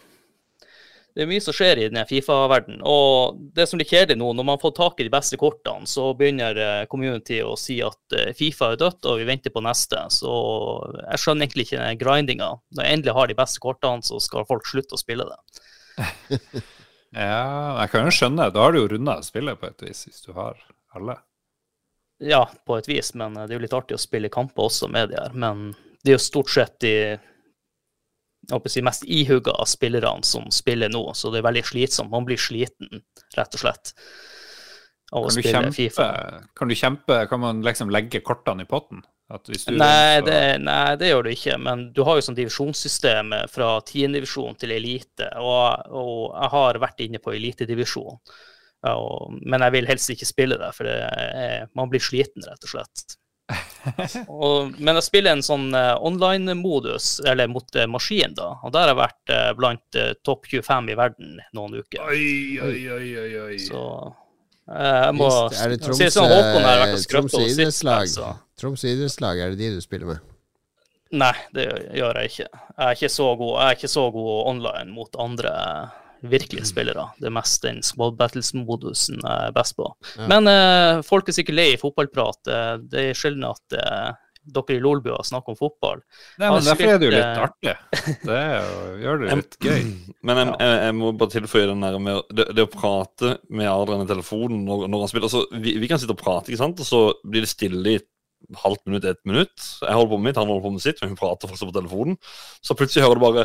det er mye som skjer i denne FIFA-verdenen. Og det som er kjedelig nå, når man får tak i de beste kortene, så begynner community å si at FIFA er dødt, og vi venter på neste. Så jeg skjønner egentlig ikke grindinga. Når jeg endelig har de beste kortene, så skal folk slutte å spille det. Ja, jeg kan jo skjønne. Da har du jo rundet spillet på et vis, hvis du har alle. Ja, på et vis, men det er jo litt artig å spille kamper også med de her. Men det er jo stort sett de jeg håper å si, mest ihugga av spillerne som spiller nå, så det er veldig slitsomt. Man blir sliten, rett og slett, av å Kan du spille kjempe, FIFA. kan du kjempe, kan man liksom legge kortene i potten? At hvis du Nei så- det, nei, det gjør du ikke, men du har jo sånn divisjonssystem fra tiendedivisjon til elite, og, og jeg har vært inne på elitedivisjon, ja, og, men jeg vil helst ikke spille det, for det er, man blir sliten, rett og slett. og, men jeg spiller en sånn uh, online-modus, eller mot uh, maskin da, og der har jeg vært uh, blant uh, topp tjuefem i verden noen uker. Oi, oi, oi, oi, oi. Så uh, jeg må Visst, er det si det sånn, Håkon har vært og Tromsø skrøpt over sitt, idrettslag? så. Tromsø idrettslag, er det de du spiller med? Nei, det gjør jeg ikke. Jeg er ikke så god, jeg er ikke så god online mot andre virkelige spillere. Det er mest den squad battles-modusen jeg er best på. Ja. Men eh, folk er sikkert lei i fotballprat. Eh, Det er sjelden at eh, dere i Lolbua snakker om fotball. Nei, men har derfor er det jo spilt, litt artig. Det er jo, gjør det litt gøy. Men jeg, jeg, jeg må bare tilføye den der med det, det å prate med Adrian i telefonen når, når han spiller. Altså, vi, vi kan sitte og prate, ikke sant? Og så blir det stille i et halvt minutt, ett minutt. Jeg holder på med mitt, han holder på med sitt, men hun prater fortsatt på telefonen. Så plutselig hører du bare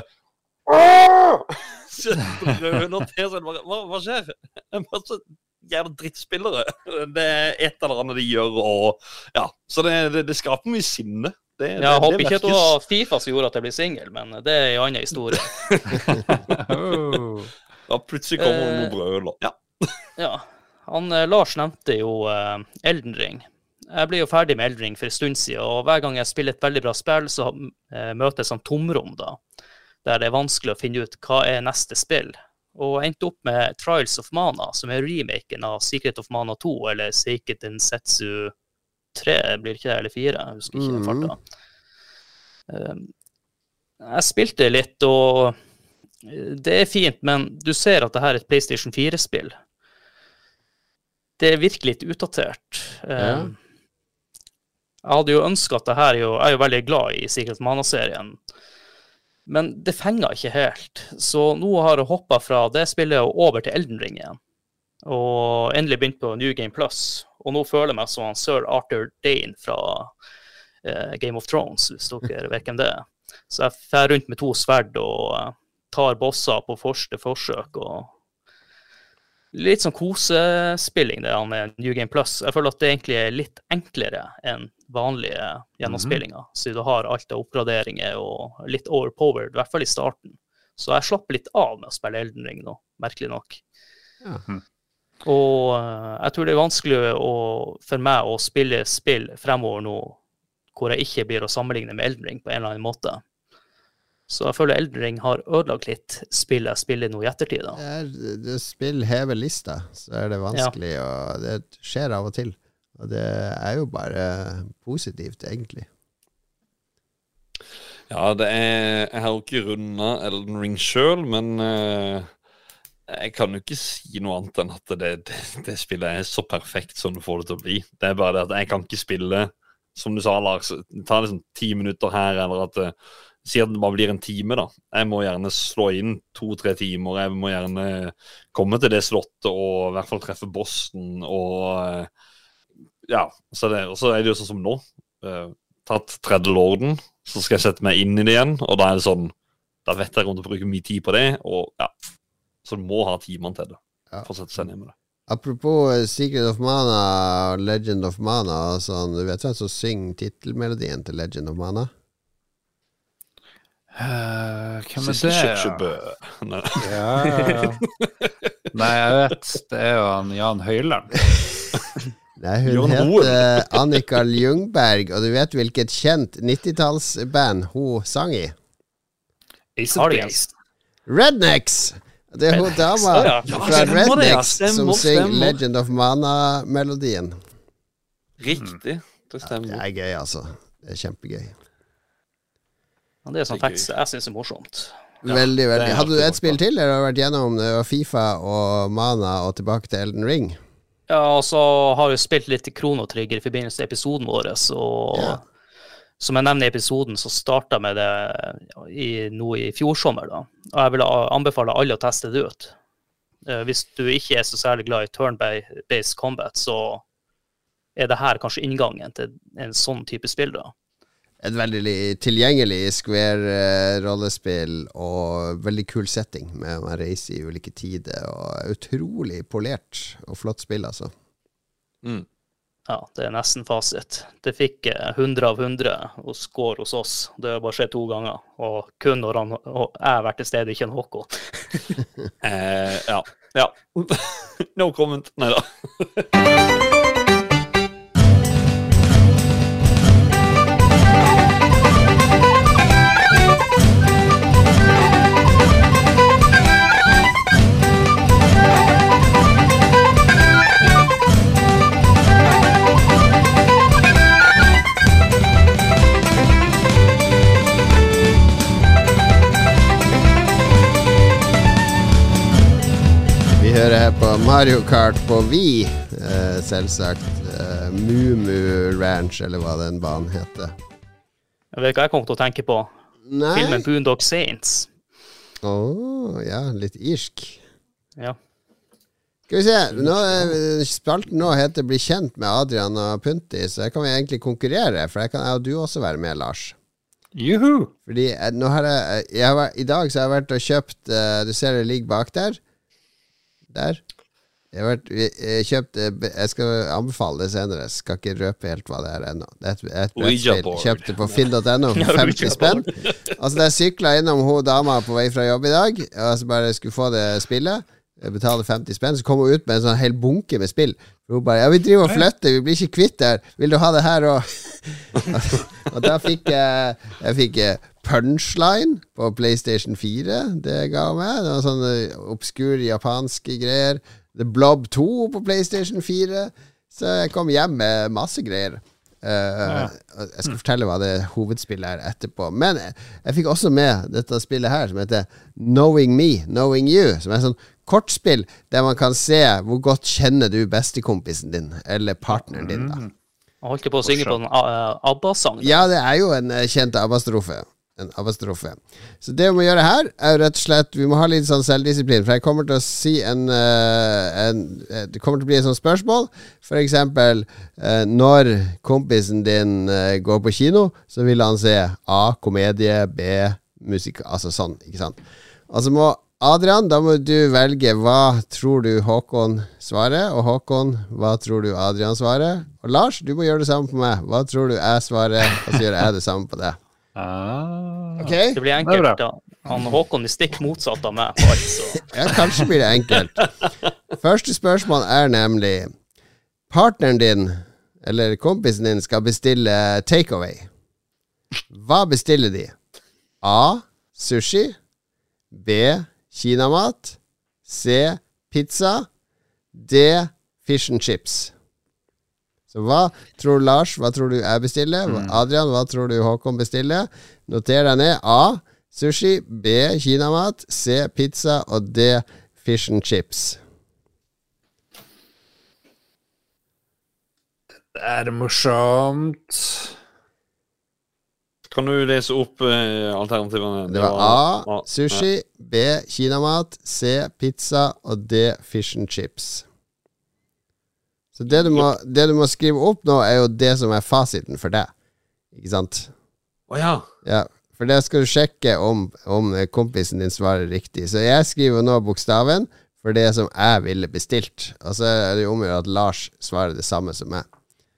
så røner til, så er det bare, hva, hva skjer? Jeg er bare så jævla drittspillere. Det er et eller annet de gjør, og ja. Så det, det, det skaper mye sinne. Det, Jeg det, håper det ikke at det merkes. var FIFA som gjorde at jeg ble singel, men det er en annen historie. Oh. Ja, plutselig kommer det Eh, noen brøler. Ja. Ja, han, eh, Lars nevnte jo eh, Elden Ring. Jeg ble jo ferdig med Elden Ring for en stund siden, og hver gang jeg spiller et veldig bra spill, så eh, møter jeg sånn tomrom da, der det er vanskelig å finne ut hva er neste spill. Og jeg endte opp med Trials of Mana, som er remaken av Secret of Mana to, eller Seiken Densetsu tre, blir det ikke det, eller fire, jeg husker ikke den farta. Um, jeg spilte litt, og det er fint, men du ser at det her er et PlayStation fire-spill. Det virker litt utdatert. Ja. Um, jeg hadde jo ønsket at det her, jo, jeg er jo veldig glad i Secret of Mana-serien, men det fenger ikke helt. Så nå har jeg hoppet fra det spillet og over til Elden Ring igjen. Og endelig begynt på New Game Plus. Og nå føler jeg meg som han Sir Arthur Dane fra eh, Game of Thrones, hvis dere vet hvem det er. Så jeg fer rundt med to sverd og eh, tar bosser på første forsøk. Og litt sånn kosespilling det er med New Game Plus. Jeg føler at det egentlig er litt enklere enn vanlige gjennomspillinger. Så du har alt av oppgraderinger og litt overpowered, i hvert fall i starten. Så jeg slapper litt av med å spille Elden Ring nå, merkelig nok. Ja. Og uh, jeg tror det er vanskelig å, for meg å spille spill fremover nå hvor jeg ikke blir å sammenligne med Elden Ring på en eller annen måte. Så jeg føler Elden Ring har ødelagt litt spill jeg spiller nå i ettertid. Da. Det er, det spill hever lista, så er det vanskelig, ja. Og det skjer av og til. Og det er jo bare positivt, egentlig. Ja, det er Jeg har jo ikke rundet Elden Ring selv, men eh, jeg kan jo ikke si noe annet enn at det, det, det spillet er så perfekt som du får det til å bli. Det er bare det at jeg kan ikke spille, som du sa, Lars, det tar liksom ti minutter her, eller at det sier at det bare blir en time, da. Jeg må gjerne slå inn to-tre timer, jeg må gjerne komme til det slottet og i hvert fall treffe bossen, og ja, så det, og så er det jo sånn som nå. Uh, tatt tredje lorden, så skal jeg sette meg inn i det igjen, og da er det sånn, da vet jeg rundt å bruke mye tid på det, og ja, så du må ha timene til det, Ja. for å sette seg ned med det. Apropos Secret of Mana og Legend of Mana, sånn, du vet hvem som synger titelmelodien til Legend of Mana? Uh, hvem er Sissel det? Kyrkjebø. Nei. Ja. Nei, jeg vet. Det er jo han Jan Høyland. Nei, hun Jørn heter Hoel. Annika Ljungberg, og du vet hvilket kjent nittitallsband hun sang i? Ace of Cardigans. Base. Rednecks! Det er hun Rednecks, dama ja, ja. Ja, fra stemmer det, ja. Rednecks som Stemmer, synger stemmer. Legend of Mana-melodien. Riktig, det Det stemmer. er gøy, altså. Det er kjempegøy. Ja, det er sånn Det er tekst jeg synes er morsomt. Ja, Veldig, det veldig. er Hadde du alltid et spill morsomt. til, eller har du vært gjennom det var FIFA og Mana og tilbake til Elden Ring? Ja, og så har vi spilt litt Chrono Trigger i forbindelse med episoden vår, og Ja. som jeg nevner i episoden, så startet jeg med det ja, i, nå i fjor sommer da. Og jeg vil a- anbefale alle å teste det ut. Uh, hvis du ikke er så særlig glad i turn-based combat, så er det her kanskje inngangen til en sånn type spill da. Et veldig tilgjengelig Square-rollespill og veldig kul setting med å reise i ulike tider, og utrolig polert og flott spill, altså. Mm. Ja, det er nesten fasit. Det fikk hundre av hundre og score hos oss. Det har bare skjedd to ganger, og kun når han og jeg har vært til stede, ikke en Håkon. eh, ja, ja. No comment. Neida. Vi hører her på Mario Kart på Wii, eh, selvsagt. Eh, Mumu Ranch, eller hva den banen heter. Jeg vet ikke hva jeg kom til å tenke på. Nei. Filmen Boondock Saints. Åh, ja, litt irsk. Ja. Skal vi se, nå, eh, spalten nå heter Bli kjent med Adrian og Punti, så her kan vi egentlig konkurrere, for her kan jeg og du også være med, Lars. Juhu! Fordi eh, nå har jeg, jeg har, vært- i dag så har jeg vært og kjøpt, eh, du ser det ligger bak der, der. Jeg har vært, jeg, jeg kjøpt, eh, be- jeg skal anbefale det senere, jeg skal ikke røpe helt hva det er ennå. Det er et, et Ouija brettspill, board. kjøpte på finn punktum no for femti spenn. Altså da jeg syklet innom hun dama på vei fra jobb i dag, og så bare skulle få det spillet, jeg betalte femti spenn, så kom hun ut med en sånn hel bunke med spill. Og hun bare, ja, vi driver og flytter, vi blir ikke kvitt der, vil du ha det her også? Og da fikk jeg, jeg fikk eh, Punchline på PlayStation fire, det ga hun meg, det var sånne obskur japanske greier. The Blob to på PlayStation fire, så jeg kom hjem med masse greier. Uh, jeg skal fortelle hva det hovedspillet er etterpå. Men jeg, jeg fikk også med dette spillet her som heter Knowing Me, Knowing You, som er et sånn kortspill der man kan se hvor godt kjenner du bestekompisen din, eller partneren din da. Jeg holdt på å synge på den uh, ABBA-sangen. Ja, det er jo en eh, kjent ABBA-strofe. En ABBA-strofe. Så det vi må gjøre her, er jo rett og slett vi må ha litt sånn selvdisiplin, for jeg kommer til å si en, eh, en eh, det kommer til å bli et sånt spørsmål. For eksempel eh, når kompisen din eh, går på kino, så vil han se A, komedie, B, musikk, altså sånn, ikke sant? Altså må Adrian, da må du velge hva tror du Håkon svarer, og Håkon, hva tror du Adrian svarer? Og Lars, du må gjøre det samme på meg. Hva tror du jeg svarer, og så gjør jeg det samme på det. Ah. Ok? Det blir Det er enkelt bra. da. Han Håkon er stikk motsatt av meg på alt, så. Ja, kanskje blir det enkelt. Første spørsmål er nemlig partneren din, eller kompisen din, skal bestille takeaway. Hva bestiller de? A. Sushi. B. Kinamat. C. Pizza. D. Fish and chips. Så hva tror Lars, hva tror du jeg bestiller? Adrian, hva tror du Håkon bestiller? Noter deg ned. A. Sushi. B. Kinamat. C. Pizza. Og D. Fish and chips. Det er morsomt. Kan du lese opp eh, alternativene? Det var A. Sushi. B. Kinamat. C. Pizza. Og D. Fish and chips. Så det du, må, det du må skrive opp nå, er jo det som er fasiten for deg. Ikke sant? Å ja. Ja, for det skal du sjekke om, om kompisen din svarer riktig. Så jeg skriver nå bokstaven for det som jeg ville bestilt. Og så er det jo om å gjøre at Lars svarer det samme som meg.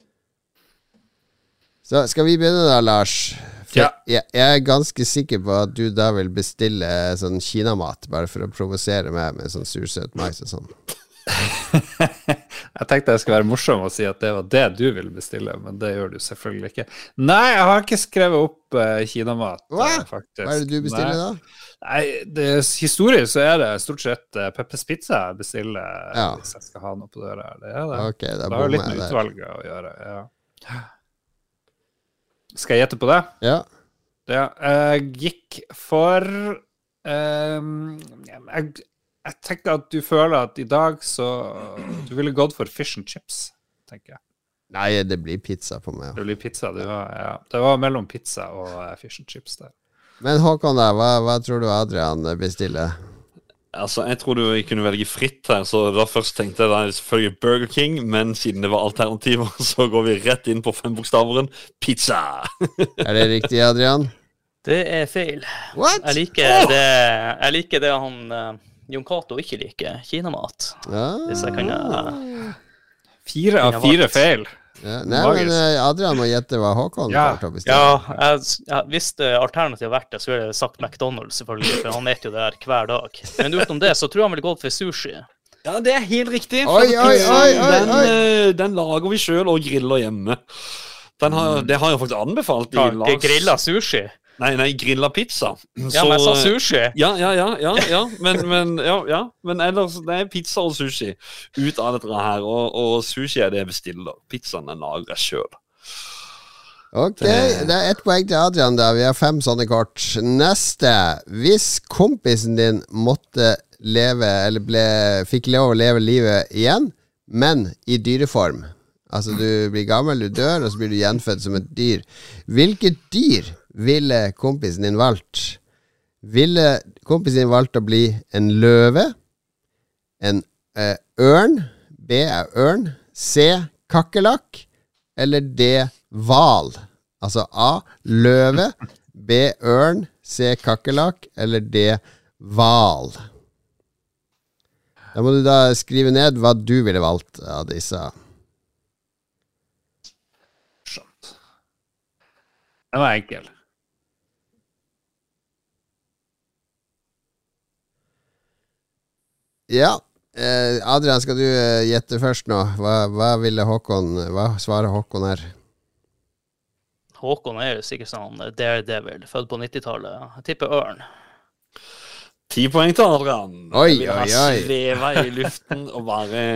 Så skal vi begynne da, Lars? For Ja. jeg, jeg er ganske sikker på at du da vil bestille sånn kinamat, bare for å provosere meg med sånn sursøt mais og sånn. Jeg tenkte jeg skulle være morsom og si at det var det du ville bestille, men det gjør du selvfølgelig ikke. Nei, jeg har ikke skrevet opp uh, kinamat, Hva? eh, faktisk. Hva er det du bestiller Nei. da? Nei, det, historisk så er det stort sett uh, Peppers Pizza jeg bestiller Ja. hvis jeg skal ha noe på døra. Det er det. Ok, da det har jo bommer litt jeg med der. utvalget å gjøre, ja. Skal jeg gjette på det? Ja. Ja, jeg gikk for um, jeg, jeg tenker at du føler at i dag så du ville gått for fish and chips, tenker jeg. Nei, det blir pizza på meg. Det blir pizza, du har, ja. Det var mellom pizza og uh, fish and chips der. Men Håkon da, hva, hva tror du Adrian bestiller? Altså, jeg trodde jeg kunne velge fritt her, så da først tenkte jeg da selvfølgelig Burger King, men siden det var alternativer, så går vi rett inn på fembokstaveren pizza. Er det riktig, Adrian? Det er feil. What? Jeg liker det, jeg liker det han uh, Jon Cato ikke liker, kinamat. Ah. Hvis jeg kan... Uh, Fire av fire feil. Ja, nei, men uh, Adrian må gjette hva Håkon Ja. klarte å ja, bestemme. jeg, jeg, hvis det alternativet har vært det, så ville jeg sagt McDonald's, selvfølgelig, for han vet jo det her hver dag. Men utenom det, så tror jeg han ville gått for sushi. Ja, det er helt riktig. Oi, oi, oi, oi, den, oi. eh, den lager vi selv og griller hjemme. Den har, det har jeg faktisk anbefalt i Ja, Lars. grilla sushi. Nei, nei, grilla pizza. Ja, men jeg sa sushi. Ja, ja, ja, ja, ja. Men, men, ja, ja. Men ellers, det er pizza og sushi ut av dette her, og, og sushi er det jeg bestiller. Pizzaen den lager jeg selv. Ok, det er ett poeng til Adrian da. Vi har fem sånne kort. Neste. Hvis kompisen din måtte leve, eller ble, fikk lov å leve livet igjen, men i dyreform. Altså du blir gammel, du dør, og så blir du gjenfødt som et dyr. Hvilket dyr ville kompisen din valgt? Ville kompisen din valgt å bli en løve, en eh, ørn, B er ørn, C kakkelakk, eller D hval? Altså A løve, B ørn, C kakkelakk, eller D hval? Da må du da skrive ned hva du ville valgt av disse. Skjønt. Den var enkel. Ja, eh, Adrian, skal du eh, gjette først nå? Hva, hva ville Håkon, hva svarer Håkon her? Håkon er jo sikkert sånn Daredevil, født på nittitallet. Jeg tipper ørn. Ti poeng til Adrian. Oi, Jeg vil ha oi, oi. sveva i luften og bare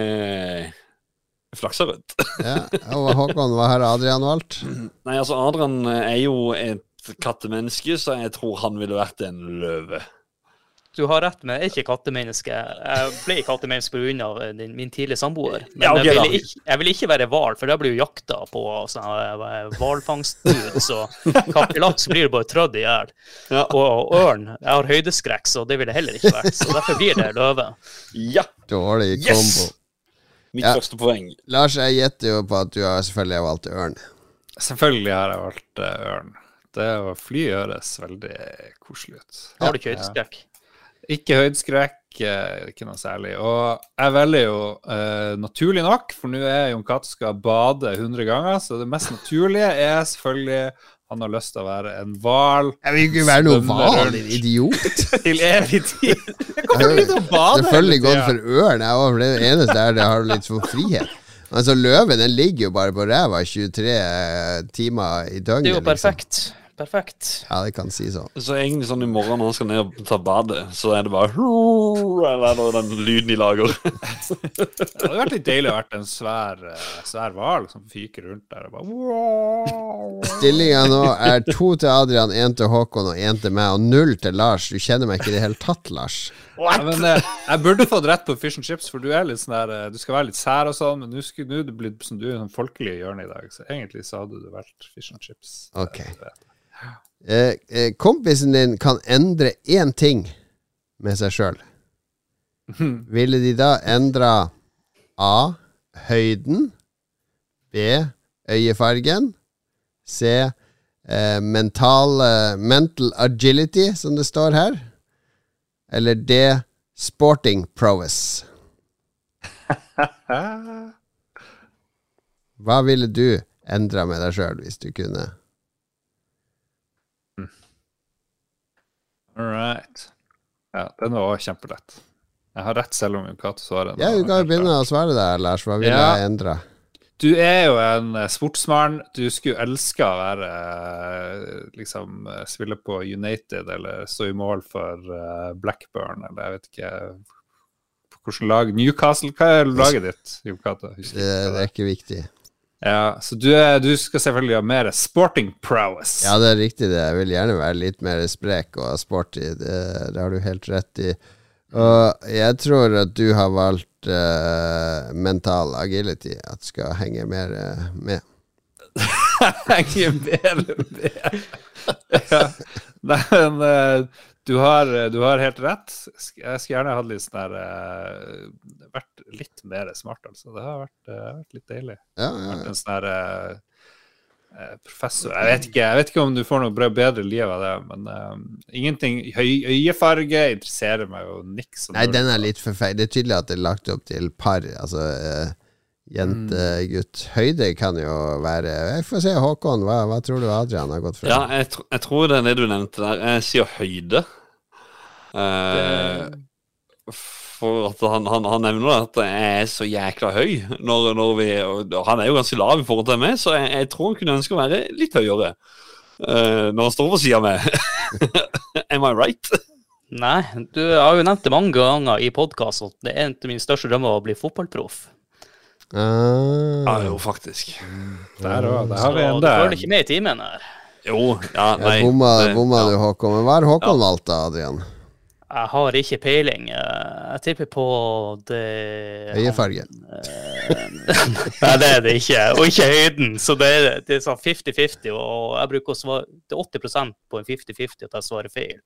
flaksa rundt. Ja, og Håkon, hva har Adrian valgt? Nei, altså, Adrian er jo et kattemenneske, så jeg tror han ville vært en løve. Du har rett, men jeg er ikke kattemenneske. Jeg ble kattemenneske på grunn av din, min tidlige samboer. Men Ja, ok, jeg, da. vil ikke, jeg vil ikke være hval, for da blir jo jakta på sånne hvalfangstbud, så kakerlaks blir det bare trødd i hjel. Ja. Og ørn, jeg har høydeskrekk, så det ville det heller ikke vært. Så derfor blir det løve. Ja, Dårlig yes! kombo. Mitt Ja. første poeng. Lars, jeg gjetter jo på at du har selvfølgelig valgt ørn. Selvfølgelig har jeg valgt uh, ørn. Det å fly høres veldig koselig ut. Har du ikke høydeskrekk? Ikke høydeskrekk, eh, ikke noe særlig. Og jeg velger jo eh, naturlig nok, for nå er Jon Cato skal bade hundre ganger, så det mest naturlige er selvfølgelig han har lyst til å være en hval. Jeg vil ikke være noe Svømmer hval, rundt. din idiot. Til evig tid. Jeg kommer Jeg ikke til å bade. Selvfølgelig hele gått tiden. for ørn, jeg også, for det er det eneste der det har litt for frihet. Altså løven, den ligger jo bare på ræva tjuetre timer i døgnet. Det er jo liksom. perfekt. Perfekt. Ja, det kan si sånn. Så egentlig sånn i morgen når han skal ned og ta badet, så er det bare eller er det den lyden de lager. Det hadde vært litt deilig å vært en svær eh, svær hval som fyker rundt der og bare wow. Stillinga nå er to til Adrian, én til Håkon og én til meg, og null til Lars. Du kjenner meg ikke i det hele tatt, Lars. Ja, men eh, jeg burde fått rett på fish and chips, for du er litt sånn der eh, du skal være litt sær og sånn, men nå skulle- nå er du blitt som du er en folkelig hjørne i dag, så egentlig så hadde du vært fish and chips. Ok. Eh, eh, kompisen din kan endre én ting med seg sjøl. Ville de da endra A. Høyden, B. Øyefargen, C. Eh, mental, eh, mental agility, som det står her, eller D. Sporting prowess. Hva ville du endra med deg sjøl hvis du kunne? All right. Ja, den var også kjempelett. Jeg har rett selv om Jon Cato svarer. Ja, du kan jo begynne å svare der, Lars. Hva ville Ja. jeg endra? Du er jo en eh, sportsmann. Du skulle ønske å være eh, liksom eh, spille på United eller stå i mål for eh, Blackburn eller jeg vet ikke hvilket lag. Newcastle, hva er laget ditt, Jon Cato? Det, det er ikke viktig. Ja, så du, er, du skal selvfølgelig ha mer sporting prowess. Ja, det er riktig det. Jeg vil gjerne være litt mer sprek og sporty. Det, det har du helt rett i. Og jeg tror at du har valgt uh, mental agility. At du skal henge mer uh, med. Henge mer med. Ja. Nei, men uh, Du har, du har helt rett. Jeg skulle gjerne hatt litt sånn der uh, vært litt mer smart, altså. Det har vært, uh, vært litt deilig. Ja, ja, ja. Vært en sånn der uh, professor. Jeg vet, ikke, jeg vet ikke om du får noe bedre liv av det, men uh, ingenting. Høy, øyefarge interesserer meg jo niks. Nei, den er litt for feil. Det er tydelig at det er lagt opp til par. Altså uh, jente, gutt. Høyde kan jo være. Jeg får se, Håkon, hva, hva tror du Adrian har gått fra? Ja, jeg, tr jeg tror det er det du nevnte der. Jeg sier høyde. Uh, for at han, han, han nevner at jeg er så jækla høy når, når vi, og han er jo ganske lav i forhold til meg, så jeg, jeg tror han kunne ønske å være litt høyere uh, når han står på siden av meg. Am I right? Nei, du har jo nevnt det mange ganger i podcast at det er en av mine største drømmer å bli fotballproff. Ah. Ja, jo, faktisk. Der også, der har vi Så en du der. følger ikke med i timen her. Jo, ja, nei. Ja, bomma, det- bomma ja. du, Håkon. Men hva har Håkon valgt da, Adrian? Jeg har ikke peiling. Jeg tipper på det Øyefarge. Nei, det er det ikke. Og ikke høyden. Så det er, det er sånn fifty fifty, og jeg bruker å svare det er åtti prosent på en fifty fifty at jeg svarer feil.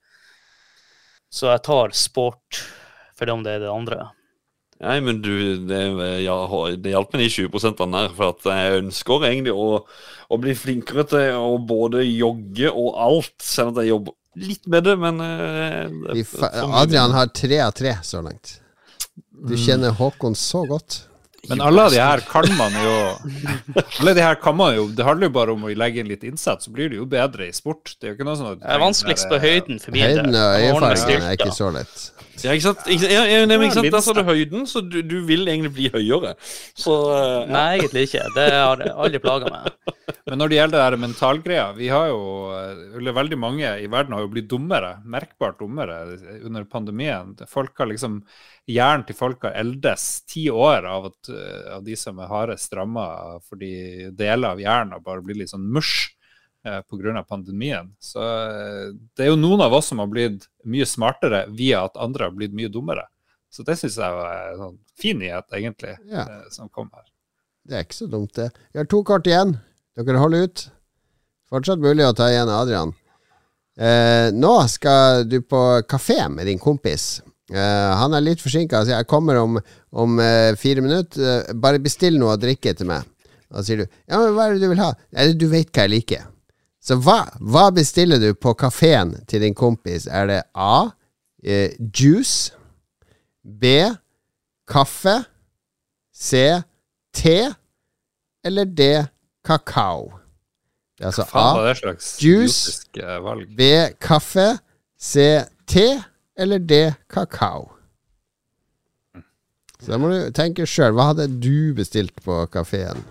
Så jeg tar sport, for om det er det andre. Nei, men du, det, ja, det hjalp meg de tjue prosentene der, for at jeg ønsker egentlig å, å bli flinkere til å både jogge og alt, selv at jeg jobber litt med det, men uh, Vi fa- Adrian har tre av tre så langt. Du kjenner Håkon så godt. Men alle av de her kan man jo Alle de her kan man jo Det handler jo bare om å legge inn litt innsats, så blir det jo bedre i sport. Det er jo ikke noe sånn at Jeg er vanskeligst på høyden for min del. Høyden og Jeg må ordne meg øyefargen er styrke. ikke så lett. Ja, ikke sant? Ikke, ja, ja, nei, men ikke sant? Ja, Der sa du høyden, så du, du vil egentlig bli høyere. Så uh, ja. Nei, egentlig ikke. Det har aldri plaget meg. Men når det gjelder det her mentalgreia, vi har jo, eller veldig mange i verden har jo blitt dummere, merkbart dummere under pandemien. Folk har liksom, hjernen til folk har eldes ti år av, at, av de som er hardest rammet, fordi deler av hjernen har bare blitt litt sånn mush eh, på grunn av pandemien. Så eh, det er jo noen av oss som har blitt mye smartere via at andre har blitt mye dummere. Så det synes jeg var en sånn fin nyhet, egentlig, Ja. eh, som kom her. Det er ikke så dumt, det. Vi har to kort igjen. Dere holder ut. Fortsatt mulig å ta igjen Adrian. Eh, nå skal du på kafé med din kompis. Eh, han er litt forsinket, så jeg kommer om, om eh, fire minutter. Eh, bare bestill noe å drikke til meg. Da sier du, ja, men hva er det du vil ha? Eller du vet hva jeg liker. Så hva, hva bestiller du på kaféen til din kompis? Er det A, eh, juice, B, kaffe, C, te, eller D, kakao? Det er altså Faen, var A, det slags juice, idiotisk eh, valg. B, kaffe, C, te, eller D, kakao. Så da må du tenke selv. Hva hadde du bestilt på kaféen?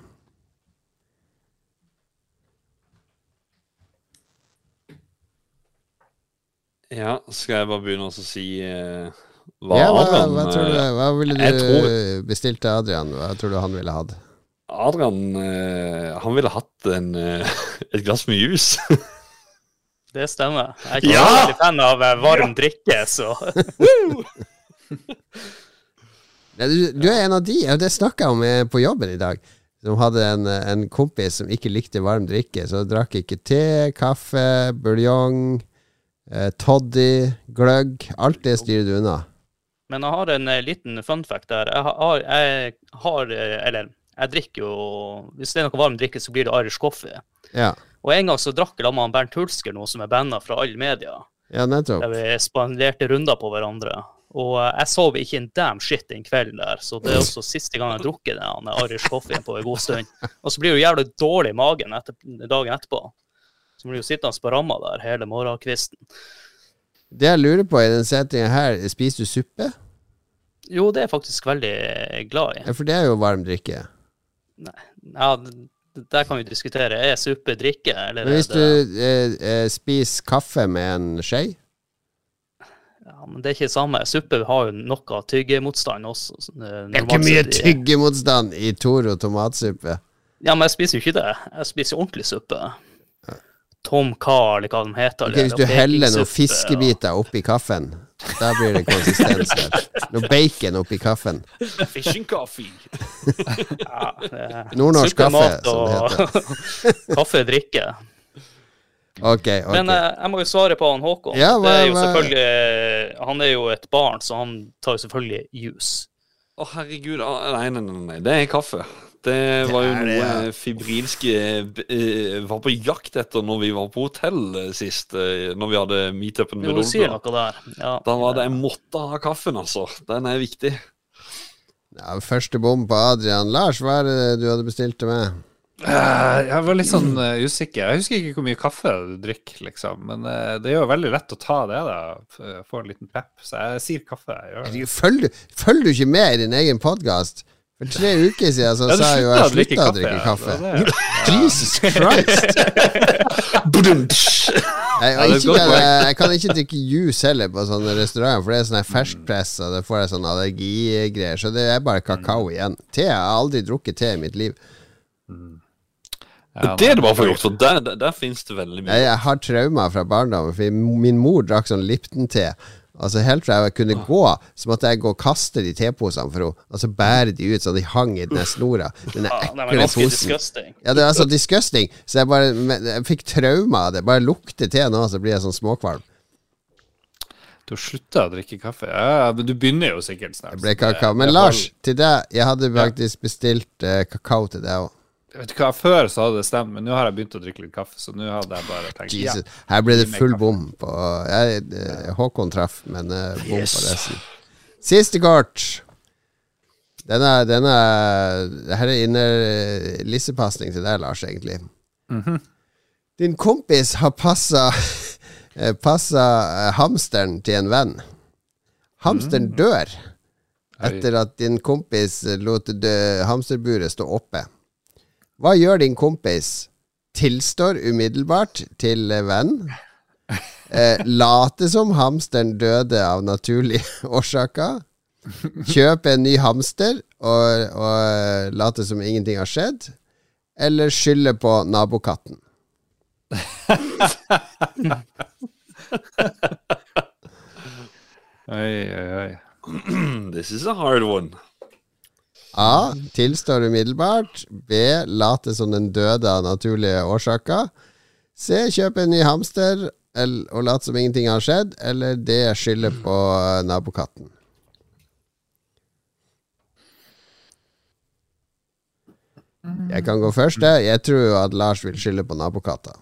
Ja, skal jeg bare begynne å si uh, hva Ja, hva, Adrian hva, tror du, eh, hva ville jeg du tror- bestilt til Adrian? Hva tror du han ville hatt? Adrian, uh, han ville hatt en, uh, et glass med juice. Det stemmer. Jeg er ikke Ja! så veldig fan av eh, varm drikke, så Ja, du, du er en av de, og det snakket jeg om eh, på jobben i dag, som hadde en, en kompis som ikke likte varm drikke, så drakk ikke te, kaffe, buljong, eh, toddy, gløgg, alt det styrer du unna. Men jeg har en eh, liten fun fact der. Jeg har, jeg har eh, Eller, jeg drikker jo Hvis det er noe varm drikke, så blir det Irish coffee. Ja, Og en gang så drakk jeg sammen med Bernt Hulsker, noe som er banna fra alle media. ja nettopp. Der vi spanderte runder på hverandre. Og eh, jeg sov ikke en damn shit den kvelden der, så det er også siste gang jeg har drukket den Irish coffeen på en god stund. Og så blir du jævlig dårlig i magen etter, dagen etterpå. Så blir du sittende på ramma der hele morgenkvisten. Det jeg lurer på i den settingen her, spiser du suppe? Jo, det er jeg faktisk veldig glad i. Ja, for det er jo varm drikke. Ja, det- der kan vi diskutere. Er suppe drikke, eller Men hvis er du det eh, eh, spiser kaffe med en skje, Ja, men det er ikke det samme. Suppe har jo noe tyggemotstand også. så det- det er normalt ikke mye sett i- tyggemotstand i Toro tomatsuppe. Ja, men jeg spiser jo ikke det. Jeg spiser ordentlig suppe. Tom Carl, eller hva de heter. Ok, hvis du eller heller noen pekingsuppe, fiskebiter oppi kaffen, da blir det konsistens der. Noe bacon oppi kaffen. Fishing coffee. Ja, det er Nordnorsk suppe, kaffe, mat som det og kaffe drikke. Ok, ok. Men eh, jeg må jo svare på han Håkon. Ja, hva- det er jo hva- selvfølgelig, han er jo et barn, så han tar jo selvfølgelig juice. Å, herregud. ah, Nei, nei, nei, nei. Det er kaffe. Det var jo er det, noe ja. fibrilske eh, var på jakt etter når vi var på hotell eh, sist, eh, når vi hadde meetupen med Jo, du sier Lolbua. noe der. Ja. Da var det jeg måtte ha kaffen, altså. Den er viktig. Ja, første bom på Adrian. Lars, hva er det du hadde bestilt til meg? Eh, jeg var litt sånn eh, usikker. Jeg husker ikke hvor mye kaffe du drikker, liksom. Men eh, det er jo veldig lett å ta det, da. F- Få en liten pep. Så jeg sier kaffe. Jeg gjør det. Herregud, Følger du, følger du ikke med i din egen podcast? For tre uker siden så Ja, du sa jeg jo slutta jeg å drikke slutta å drikke ja. kaffe. Det er det. Jesus Christ! Jeg, og Ja, det er ikke godt kan, poeng. jeg, jeg kan ikke drikke juice heller på sånne restauranter, for det er sånn her ferskpress, og det får jeg sånn allergigreier. Så det er bare kakao igjen. Te, jeg har aldri drukket te i mitt liv. Ja, det er det bare for gjort, for der, der, der finnes det veldig mye. Jeg, jeg har traumer fra barndommen, for min mor drakk sånn Lipton-te. Altså Helt fra jeg kunne gå, så måtte jeg gå og kaste de teposene for henne, og så bære de ut så de hang i den snora. Den Ja, det var ekle ganske posen. disgusting. Ja, det var så disgusting. Så jeg bare men jeg fikk traumer av det. Bare lukter te nå, så blir jeg sånn småkvalm. Du har slutta å drikke kaffe? Ja, men du begynner jo sikkert snart. Det ble så det- kakao. Men det Lars, hold- til deg. Jeg hadde faktisk bestilt eh, kakao til deg òg. Vet du hva, Før så hadde det stemt, men nå har jeg begynt å drikke litt kaffe. Så nå hadde jeg bare tenkt ja. Jesus. Her ble det Gi meg full kaffe. bom på jeg, eh, Håkon traff, men eh, bom på resten. Siste kort. Denne, denne Her er inner lissepasning til deg, Lars, egentlig. Din kompis har passa eh, Passa eh, hamsteren til en venn. Hamsteren dør etter at din kompis lot dø- hamsterburet stå oppe. Hva gjør din kompis? Tilstår umiddelbart til eh, venn. Eh, late som hamsteren døde av naturlige årsaker. Kjøpe en ny hamster og, og eh, late som ingenting har skjedd. Eller skylde på nabokatten. Oi, oi, oi. This is a hard one. A. Tilstår umiddelbart. B. Late som den døde av naturlige årsaker. C. Kjøpe en ny hamster el- og late som ingenting har skjedd. Eller D. Skylde på eh, nabokatten. Jeg kan gå først. jeg. Jeg tror jo at Lars vil skylde på nabokatta.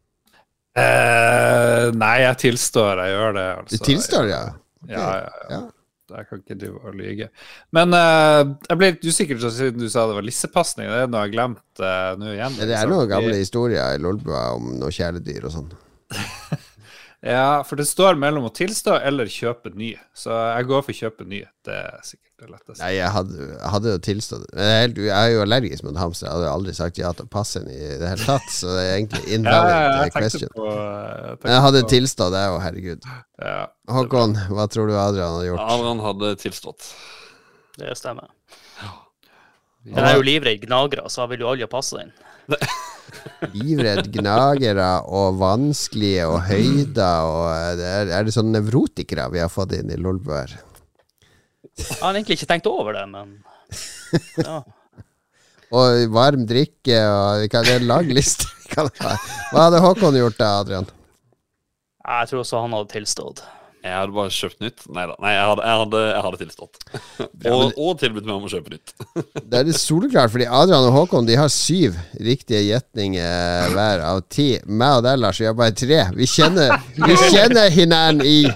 Eh, nei, jeg tilstår. Jeg gjør det. Du Altså. tilstår, ja? Ja, ja, ja. Ja. Jeg kan ikke drive og lyge. Men eh, jeg ble litt usikker så siden du sa det var lissepasning. Det er noe jeg har glemt uh, nå igjen. Det er liksom. noen gamle historier i Lolbua om noen kjæledyr og sånn. Ja, for det står mellom å tilstå eller kjøpe ny. Så jeg går for kjøpe ny. Det er sikkert det letteste. Nei, jeg hadde, jeg hadde jo tilstått det. Men jeg er helt- Jeg er jo allergisk mot hamster. Jeg hadde jo aldri sagt ja til å passe den i det hele tatt. Så det er egentlig Ja, invalid jeg eh, tenkte question. på, jeg tenkte Men jeg hadde på- tilstått det òg, herregud. ja. Håkon, hva tror du Adrian har gjort? Adrian hadde tilstått. Det stemmer. Jeg er jo livredd gnagere, så jeg vil jo aldri passe den. Livredd gnagere og vanskelige og høyder og eh, det er, er det sånne nevrotikere vi har fått inn i Lolbua her? Jeg har egentlig ikke tenkt over det, men ja. Og varm drikke og vi kan, det er en lang liste. vi kan ha. Hva hadde Håkon gjort da, Adrian? Jeg tror også han hadde tilstått. Jeg hadde bare kjøpt nytt. Nei da. Nei, jeg hadde, jeg hadde, jeg hadde tilstått. og, og tilbudt meg om å kjøpe nytt. Det er det soleklart, fordi Adrian og Håkon de har syv riktige gjetninger hver av ti. Meg og deg, Lars, vi har bare tre. Vi kjenner, vi kjenner hinanden i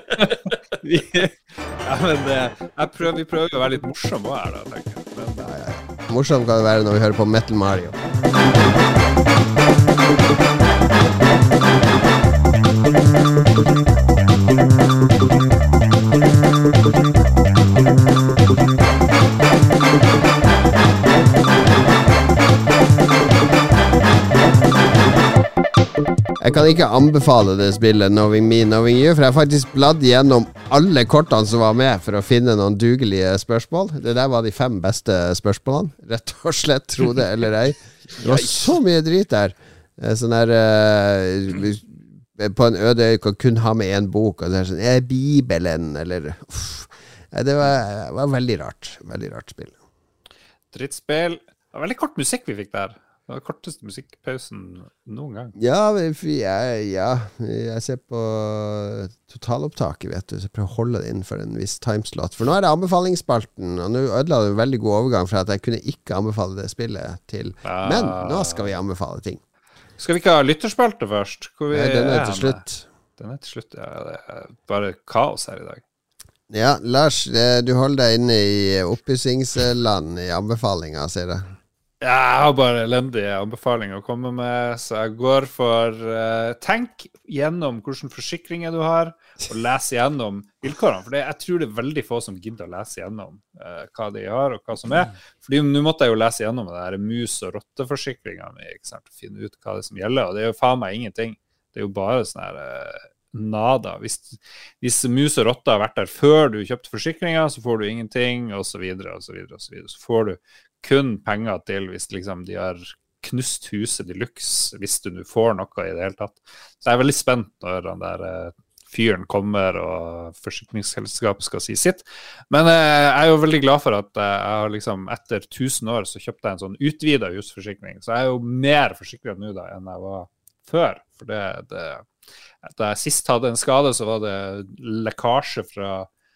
Ja, men det, jeg prøver, vi prøver jo å være litt morsomme her, da, tenker jeg. Men, eh, Morsomt kan det være når vi hører på Metal Mario. Jeg kan ikke anbefale det spillet Knowing Me, Knowing You, for jeg har faktisk bladd gjennom alle kortene som var med for å finne noen dugelige spørsmål. Det der var de fem beste spørsmålene, rett og slett, tro det eller ei. Det var så mye drit der. Eh, Sånn der eh, på en øde øy kan kun ha med én bok, og det er sånn eh, Bibelen, eller uff. Nei, Det var, var veldig rart. Veldig rart spill. drittspill. Det var veldig kort musikk vi fikk der. Det var den korteste musikkpausen noen gang. Ja, vi- jeg, ja, jeg ser på totalopptaket, vet du, så jeg prøver å holde det innenfor en viss timeslot. For nå er det anbefalingsspalten, og nå ødela det en veldig god overgang fra at jeg kunne ikke anbefale det spillet til. Ah. Men nå skal vi anbefale ting. Skal vi ikke ha lytterspalte først? Hvor vi Nei, den er er til slutt. Den er til slutt, ja. Det er bare kaos her i dag. Ja, Lars, eh, du holder deg inne i oppussingsland i anbefalinga, sier jeg. Ja, jeg har bare elendige anbefalinger å komme med, så jeg går for uh, tenk gjennom hvilke forsikringer du har, og les gjennom vilkårene. For det, jeg tror det er veldig få som gidder å lese gjennom uh, hva de har, og hva som er. Fordi nå måtte jeg jo lese gjennom det der mus- og rotteforsikringene, ikke sant, og finne ut hva det er som gjelder, og det er jo faen meg ingenting. Det er jo bare sånn her uh, nada. Hvis, hvis mus og rotte har vært der før du kjøpte forsikringer, så får du ingenting, og så videre, og så videre, og så videre. Så får du kun penger til hvis liksom de har knust huset de luxe, hvis du nu får noe i det hele tatt. Så jeg er veldig spent når den der uh, fyren kommer og forsikringsselskapet skal si sitt. Men uh, jeg er jo veldig glad for at uh, jeg har liksom etter tusen år så kjøpte jeg en sånn utvidet husforsikring. Så jeg er jo mer forsikret nå da enn jeg var før. For det, det, da jeg sist hadde en skade, så var det lekkasje fra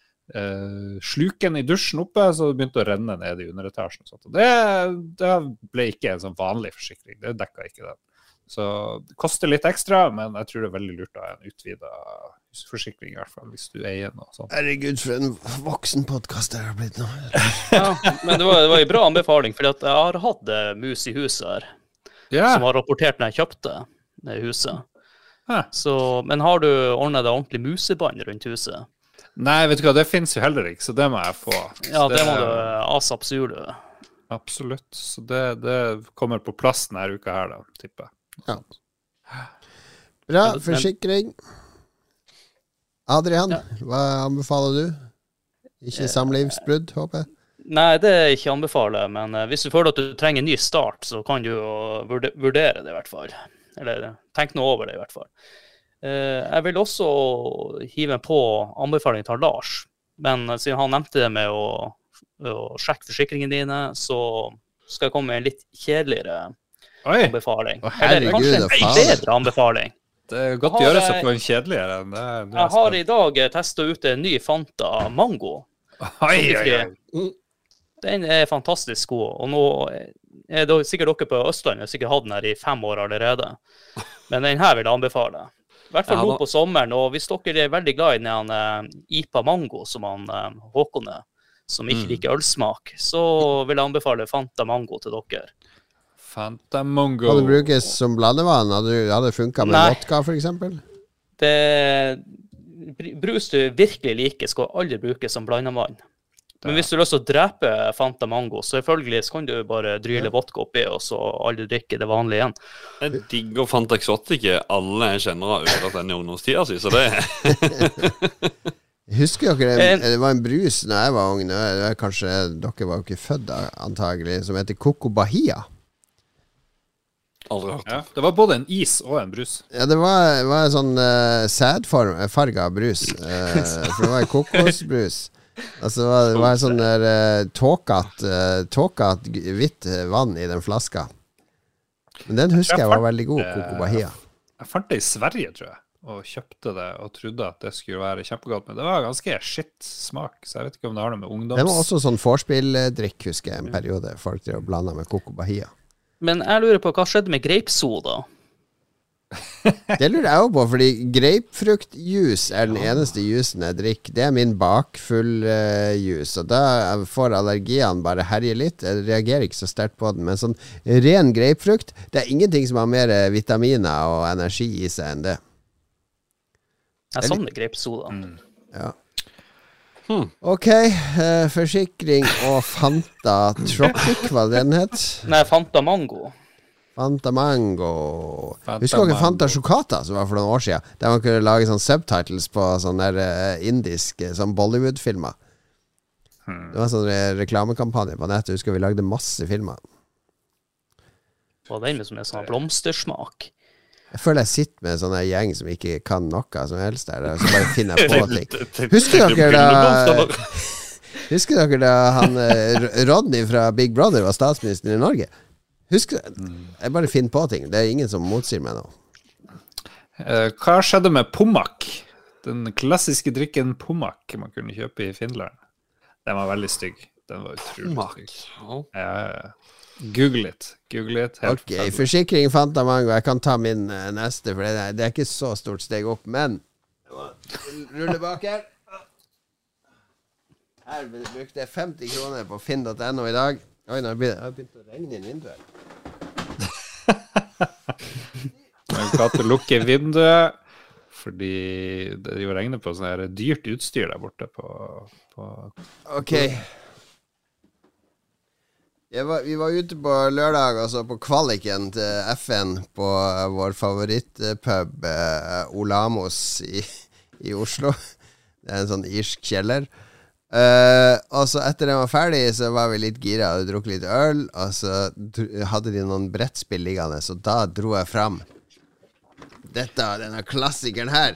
Uh, sluken i dusjen oppe, så det begynte å renne ned i underetasjen. Og det, det ble ikke en sånn vanlig forsikring. Det dekket ikke den. Så det koster litt ekstra, men jeg tror det er veldig lurt å ha en utvidet husforsikring, i hvert fall, hvis du eier noe sånt. Herregud, for en voksen podcast det har blitt nå. Ja, men det var, det var en bra anbefaling, for jeg har hatt uh, mus i huset her, Ja. som har rapportert når jeg kjøpte det huset. Hæ. Så, men har du ordnet det ordentlig musebånd rundt huset? Nei, vet du hva, det finnes jo heller ikke, så det må jeg få. Så Ja, det må du asap sule. Absolutt. Så det, det kommer på plass denne uka her, da, tipper jeg. Ja. Bra, Men- forsikring. Adrian, Ja. hva anbefaler du? Ikke samlivsbrudd, håper jeg? Nei, det er ikke anbefale, men uh, hvis du føler at du trenger en ny start, så kan du jo vurder- vurdere det i hvert fall. Eller tenk noe over det i hvert fall. Uh, jeg vil også hive på anbefalingen til Lars, men uh, siden han nevnte det med å, å sjekke forsikringene dine, så skal jeg komme med en litt kjedeligere Oi, anbefaling. Å, Eller kanskje herregud, en faen. bedre anbefaling. det er godt Har gjøres å jeg- få en kjedeligere enn det. det er Jeg har i spennende. dag testet ut en ny Fanta Mango. Oi, oi, oi. Den er fantastisk god, og nå er det sikkert dere på Østlandet sikkert hatt den her i fem år allerede. Men den her vil jeg anbefale. I hvert fall Ja, nå da- på sommeren, og hvis dere er veldig glad i den uh, IPA Mango, som han uh, Håkon er, som ikke Mm. liker ølsmak, så vil jeg anbefale Fanta Mango til dere. Fanta Mongo. Kan det brukes som blandevann? Hadde hadde det funket med Nei. vodka, for eksempel? Det br- brus du virkelig liker, skal aldri brukes som blandevann. Men hvis du har lyst til å drepe Fanta Mango, så selvfølgelig så kan du bare dryle vodka oppi, og så aldri drikke det vanlige igjen. Jeg digger Fanta Exotic. Alle jeg kjenner har ødelagt den i ungdomstida si, så det Husker dere det, En- det var en brus da jeg var ung, nå er det kanskje dere var jo ikke født da, antagelig, som heter Coco Bahia. aldri hørt. Ja, det var både en is og en brus. Ja, det var, det var en sånn uh, sædfarga brus. eh, for det var en kokosbrus. Altså, det var, det var en sånn der uh, tåkat, uh, tåkat g- hvitt eh, vann i den flaska. Men den husker jeg var veldig god, Coco Bahia. Jeg fant det i Sverige, tror jeg, og kjøpte det og trodde at det skulle være kjempegodt, men det var ganske shit smak, så jeg vet ikke om det har noe med ungdoms... Den var også sånn vorspieldrikk, husker jeg, en periode. Folk drev og blanda med Coco Bahia. Men jeg lurer på hva skjedde med grapesoda? Det lurer jeg jo på, fordi grapefruktjuice er den eneste juicen jeg drikker. Det er min bakfull-juice, og da får allergiene bare herje litt. Jeg reagerer ikke så sterkt på den, men sånn ren grapefrukt, det er ingenting som har mer vitaminer og energi i seg enn det. Jeg savner grapesoda. Ja. Ok, eh, forsikring og Fanta Tropic, hva den het? Nei, Fanta Mango. Fanta Mango. Fanta Husker dere Mango. Fanta Chocata, som var for noen år siden? Der man kunne lage sånn subtitles på sånne der, eh, indiske sånn Bollywood-filmer. Det var sånn re reklamekampanje på nettet. Husker vi lagde masse filmer. Og den med som er sånn blomstersmak. Jeg føler jeg sitter med en sånn her gjeng som ikke kan noe som helst der, og så bare finner jeg på ting. Husker dere da Husker dere da han eh, Rodney fra Big Brother var statsminister i Norge? Husk, jeg bare finner på ting. Det er ingen som motsier meg nå. Uh, hva skjedde med Pommac? Den klassiske drikken Pommac man kunne kjøpe i Finland. Den var veldig stygg. Den var utrolig stygg. Ja, ja. Google it. Google it. Ok, forferdelig. Forsikring fant jeg mange, og jeg kan ta min uh, neste, for det er, det er ikke så stort steg opp, men rulle bak her. Her brukte jeg femti kroner på finn punktum no i dag. Oi, nå har det begynt å regne inn vinduet. Man kan ikke lukke vinduet, fordi det jo regner på sånn her dyrt utstyr der borte på... på ok. Jeg var, vi var ute på lørdag, altså på kvaliken til F N på uh, vår favorittpub uh, Olamos i, i Oslo. Det er en sånn irsk kjeller. Uh, og så etter den var ferdig, så var vi litt gira og drukket litt øl, og så hadde de noen brettspill liggende, så da dro jeg fram dette, denne klassikeren her.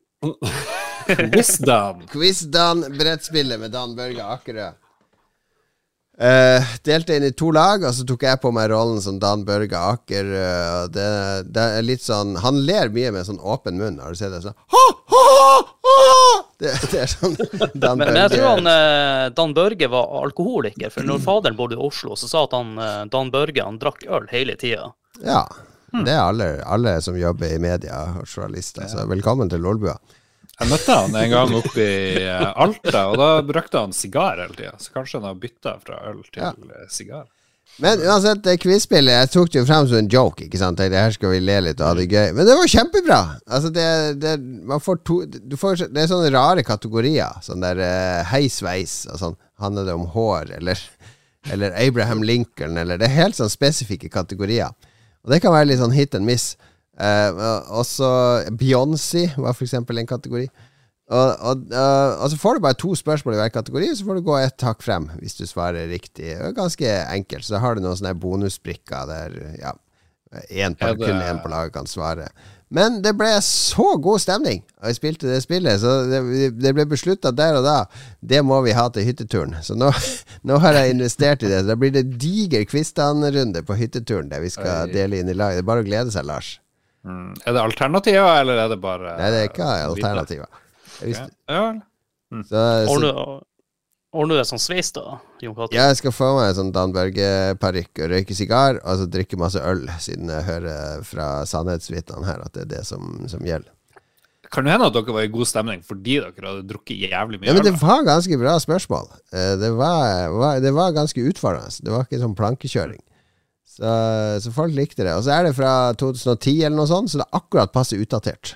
Quizdan. Quizdan, brettspillet med Dan Børge Akerø. Uh, delte inn i to lag, og så tok jeg på meg rollen som Dan Børge Aker. Uh, det, det er litt sånn, han ler mye med sånn åpen munn. Har du sett det? Sånn, ha, ha, ha! Det, det er sånn Dan men, Børge. Men jeg tror han, uh, Dan Børge var alkoholiker, for når faderen bodde i Oslo, så sa at han, uh, Dan Børge, han drakk øl hele tiden. Ja, det er alle, alle som jobber i media og journalister, så velkommen til Lolbua. Jeg møtte han en gang oppe i Alta, og da brukte han sigar hele tiden. Så kanskje han har byttet fra øl til ja. sigar. Men uansett, det quizspillet, jeg tok det jo frem som en joke, ikke sant? Det her skal vi le litt og ha det gøy. Men det var kjempebra! Altså, det, det, man får to, du får, det er sånne rare kategorier. Sånn der uh, heisveis, og sånn, handler det om hår, eller, eller Abraham Lincoln, eller det er helt sånn spesifikke kategorier. Og det kan være litt sånn hit and miss. Uh, også Beyoncé var for eksempel en kategori, og, og, uh, og så får du bare to spørsmål i hver kategori, så får du gå et takk frem hvis du svarer riktig. Det er ganske enkelt, så har du noen sånne bonusbrikker der ja, en på, det... kun en på laget kan svare. Men det ble så god stemning, og jeg spilte det spillet, så det, det ble besluttet der og da, det må vi ha til hytteturen. Så nå, nå har jeg investert i det, så da blir det diger quizdan-runde på hytteturen der vi skal Oi. Dele inn i lag. Det er bare å glede seg, Lars. Mm. Er det alternativer, eller er det bare... Nei, det er ikke alternativer. Ja. Ja. Mm. Så, så... Ordner du det sånn sveis da, Jon Cato? Ja, jeg skal få meg en sånn Dan Børge-parykk og røyke sigar, og så drikke masse øl, siden jeg hører fra sannhetsvitnene her at det er det som, som gjelder. Kan det hende at dere var i god stemning fordi dere hadde drukket jævlig mye øl? Ja, men det øl? var ganske bra spørsmål. Det var, var, det var ganske utfordrende. Det var ikke sånn plankekjøring. Så, så folk likte det. Og så er det fra to tusen og ti eller noe sånt, så det er akkurat passe utdatert.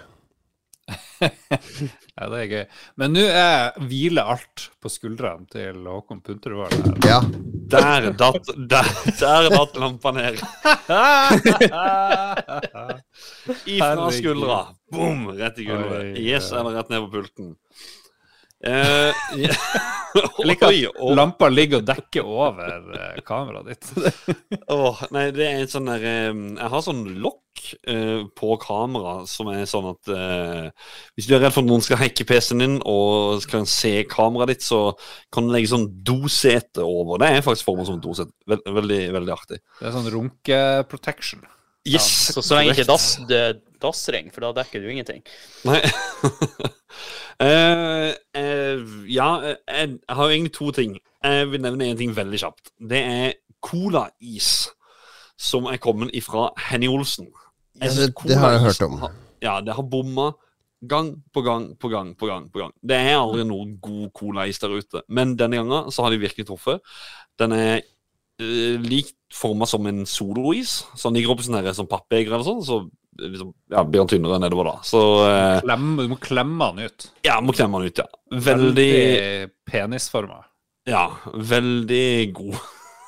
Ja, det er gøy. Men nå er hvile alt på skuldrene til Håkon Puntervold. Ja. Der datt, der, der datt lampa ned. Ifra skuldra. Boom, rett i gulvet. Yes, eller rett ned på pulten. Uh, ja. Jeg liker at lampa ligger og dekker over uh, kameraet ditt. oh, Nei, det er en sånn der um, jeg har sånn lokk uh, på kamera som er sånn at uh, hvis du er redd for at noen skal hacke P C-en din og skal se kameraet ditt, så kan du legge sånn dosete over. Det er faktisk formet som dosete. Veld, veldig, veldig artig. Det er sånn runke-protection. Yes, ja, så så lenge ikke dass, dassring, for da dekker du ingenting. Nei. uh, uh, ja, jeg, jeg har jo egentlig to ting. Jeg vil nevne en ting veldig kjapt. Det er cola-is som er kommet ifra Henny Olsen. Ja, det, det har jeg hørt om. Har, ja, det har bommet gang på gang på gang på gang på gang. Det er aldri noen god cola-is der ute. Men denne gangen så har de virkelig truffet. Den er uh, likt formet som en solo-is. Så den ligger opp i sånne, sånn pappbeger eller sånn, så liksom, ja, blir han tynnere nedover da. Så, uh, Klem, du må klemme den ut. Ja, du må klemme den ut, ja. Veldig... Veldig penisformet. Ja, veldig god.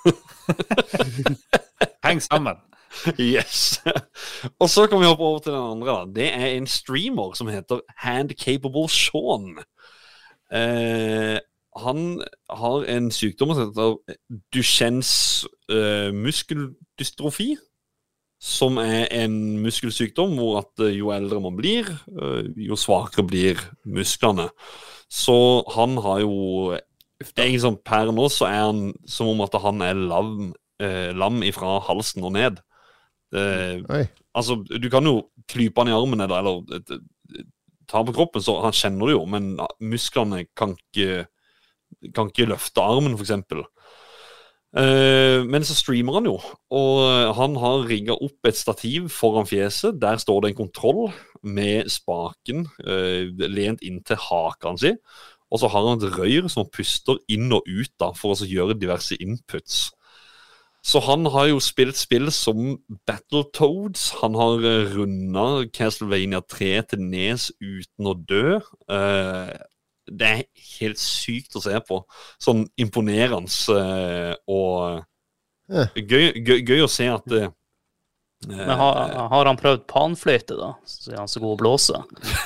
Heng sammen. Yes. Og så kan vi hoppe over til den andre da. Det er en streamer som heter Hand Capable Sean. Eh, han har en sykdom som heter Duchennes uh, muskeldystrofi, som er en muskelsykdom hvor at uh, jo eldre man blir, uh, jo svakere blir musklene. Så han har jo egentlig sånn per nå så er han som om at han er lam eh, lam ifra halsen og ned. Eh, Oi. altså, du kan jo klype han i armen eller, eller eh, ta på kroppen, så han kjenner det jo, men musklene kan ikke, kan ikke løfte armen, for eksempel. Uh, men så streamer han jo, og han har rigget opp et stativ foran fjeset. Der står det en kontroll med spaken uh, lent inn til haken sin, og så har han et røyr som puster inn og ut da, for å gjøre diverse inputs. Så han har jo spilt spill som Battletoads. Han har rundet Castlevania tre til Nes uten å dø. uh, Det er helt sykt å se på. Sånn imponerende uh, og Ja. gøy, gøy, gøy å se at uh, Men har, har han prøvd panfløyte, da? Så er han så god å blåse.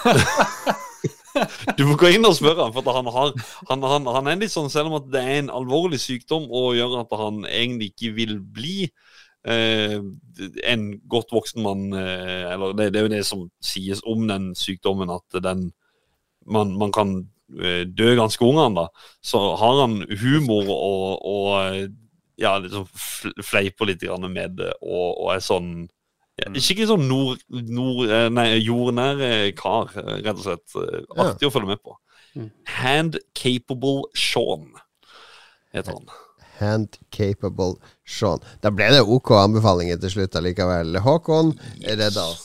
Du må gå inn og spørre han, for at han, har, han, han, han er litt sånn, selv om at det er en alvorlig sykdom og gjør at han egentlig ikke vil bli uh, en godt voksen mann, uh, eller det, det er jo det som sies om den sykdommen, at den man, man kan dø ganske ung han da, så har han humor og, og ja, liksom fleiper litt grann med det, og, og er sånn ja, ikke sånn nord, nord, nei, jordnær kar, rett og slett artig å følge med på. Hand Capable Sean heter han. Hand Capable Sean. Da ble det OK anbefalinger til slutt allikevel. Håkon redda oss.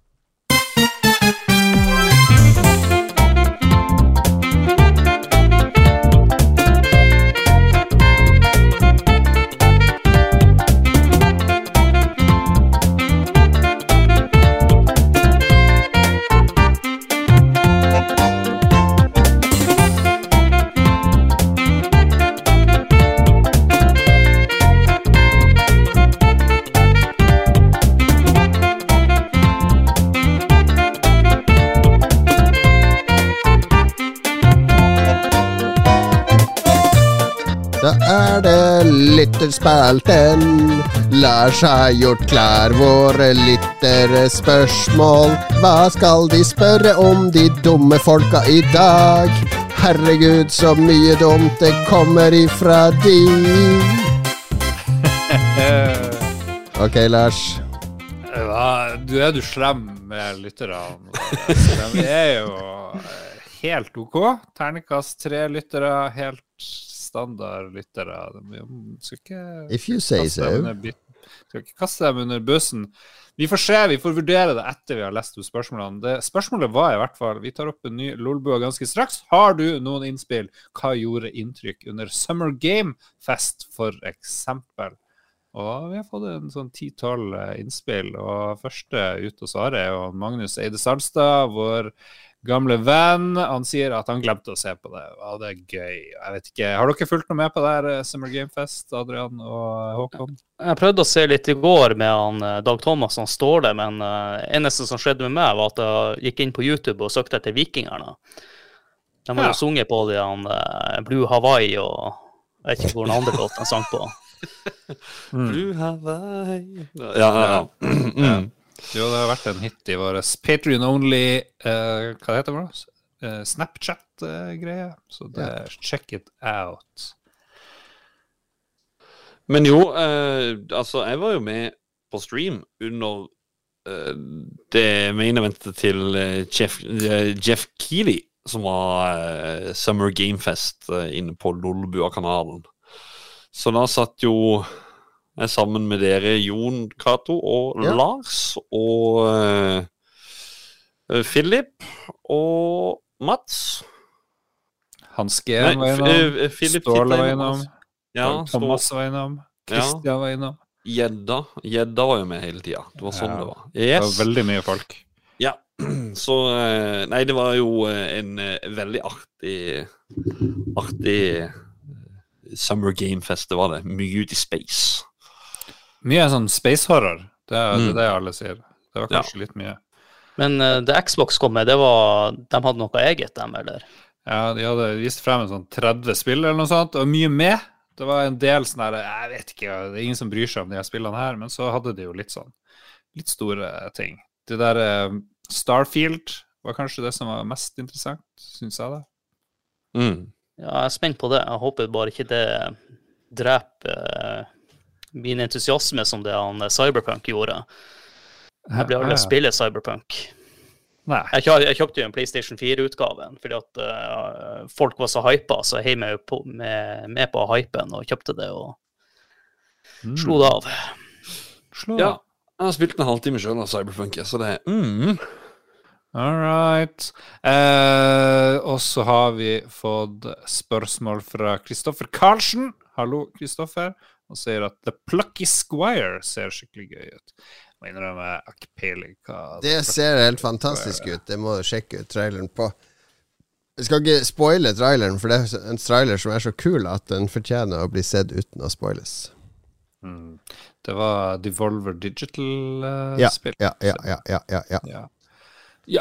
Da er det lytterspalten. Lars har gjort klar våre lytterspørsmål. Hva skal de spørre om, de dumme folka i dag? Herregud, så mye dumt det kommer ifra de. Ok, Lars. Ja, du er du slem med lytterne. De er jo helt OK. Ternekast tre lyttere, helt standard lyttere. De skal ikke If you say so. Skal ikke kaste dem under bussen. Vi får se, vi får vurdere det etter vi har lest ut spørsmålene. Det, spørsmålet var i hvert fall, vi tar opp en ny Lolbua ganske straks. Har du noen innspill? Hva gjorde inntrykk under Summer Game Fest, for eksempel? Og vi har fått en sånn ti tolv innspill, og første ut å svare er jo Magnus Eide Salstad, vår gamle venn. Han sier at han glemte å se på det. Ja, det er gøy. Jeg vet ikke. Har dere fulgt noe med på det her Summer Game Fest, Adrian og Håkon? Jeg prøvde å se litt i går med han Dag Thomas, han står det, men uh, eneste som skjedde med meg var at jeg gikk inn på YouTube og søkte etter vikingerne. De har jo Ja. sunget på det, han uh, Blue Hawaii, og jeg vet ikke hvor den andre låten han sang på. Blue Hawaii. Ja, ja, ja. Mm. Jo, det har vært en hit i våres Patreon-only, uh, hva heter det? Uh, Snapchat-greie. Så det, check it out. Men jo, eh, altså, jeg var jo med på stream under eh, det main eventet til eh, Jeff, eh, Jeff Keighley, som var eh, Summer Game Fest eh, inne på Lolbua-kanalen. Så da satt jo jeg sammen med dere, Jon Cato og Ja. Lars, og eh, Philip og Mats. Hans Gen var Nei, innom, F- eh, Philip Ståle Tittler var innom, innom, Ja, Thomas var innom, Ja. Kristian var innom. Gjedda. Gjedda var jo med hele tida. Det var sånn Ja. det var. Det Yes. var veldig mye folk. Ja. Så eh, Nei, det var jo eh, en eh, veldig artig Artig eh, Summer Game Fest, det var det. Mye ut i space. Mye sånn space horror. Det er det, Mm. er det alle sier. Det var kanskje litt mye. Men uh, det Xbox kom med, det var, de hadde noe eget, dem, eller? Ja, de hadde vist frem en sånn tretti spill eller noe sånt, og mye med. Det var en del sånn her, jeg vet ikke, det er ingen som bryr seg om de her spillene her, men så hadde de jo litt sånn, litt store ting. Det der uh, Starfield var kanskje det som var mest interessant, synes jeg det. Mm. Ja, jeg er spent på det. Jeg håper bare ikke det dreper uh, min entusiasme som det han Cyberpunk gjorde. Jeg ble aldri Ja, å spille Cyberpunk. Nei. Jeg, kjø- jeg kjøpte jo en PlayStation fire-utgaven, fordi at uh, folk var så hypa, så jeg heiv meg på, med, med på hypen og kjøpte det og Mm. slo det av. Slå Ja, av. jeg har spilt en halvtime selv av Cyberpunk, så det er mm. All right. Eh, og så har vi fått spørsmål fra Kristoffer Karlsen. Hallo, Kristoffer. Og sier at The Plucky Squire ser skikkelig gøy ut. Må innrømme, jeg har ikke peiling hva Det ser helt fantastisk ut. Det må du sjekke ut traileren på. Jeg skal ikke spoile traileren, for det er en trailer som er så kul at den fortjener å bli sett uten å spoiles. Mm. Det var Devolver Digital-spill. Ja, ja, ja, ja, ja, ja, ja. Ja. Ja.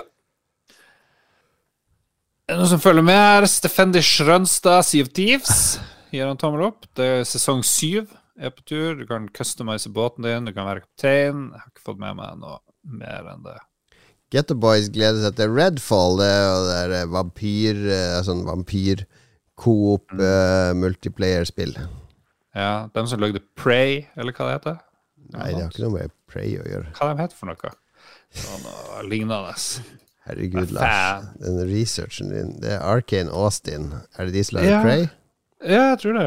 Er det noen som følger med her? Stefendi Schrønstad, Sea of Thieves. Gir han tommel opp. Det er sesong syv er på tur. Du kan customize båten din, du kan være kaptein. Jeg har ikke fått med meg noe mer enn det. Ghetto Boys gleder seg til Redfall. Det er jo det der vampyr eh, Sånn vampyr-coop eh, multiplayer-spill. Ja, de som lagde Prey, eller hva det heter? Nei, det har ikke noe med Prey å gjøre. Hva de heter for noe? Sånn uh, lignende. Herregud, Hva Lars. faen? Den researchen din. Det er Arcane Austin. Er det de som lager Ja. Prey? Ja, jeg tror det.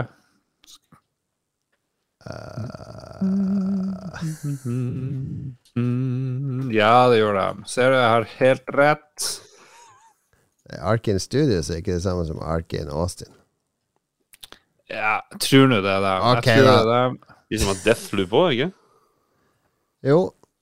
Mm, ja, det gjør de. Ser du, jeg har helt rett. Arcane Studios er ikke det samme som Arcane Austin. Ja, jeg tror nå det er dem. Ok, jeg tror da. det er dem. De som har Deathloop også, ikke? Jo,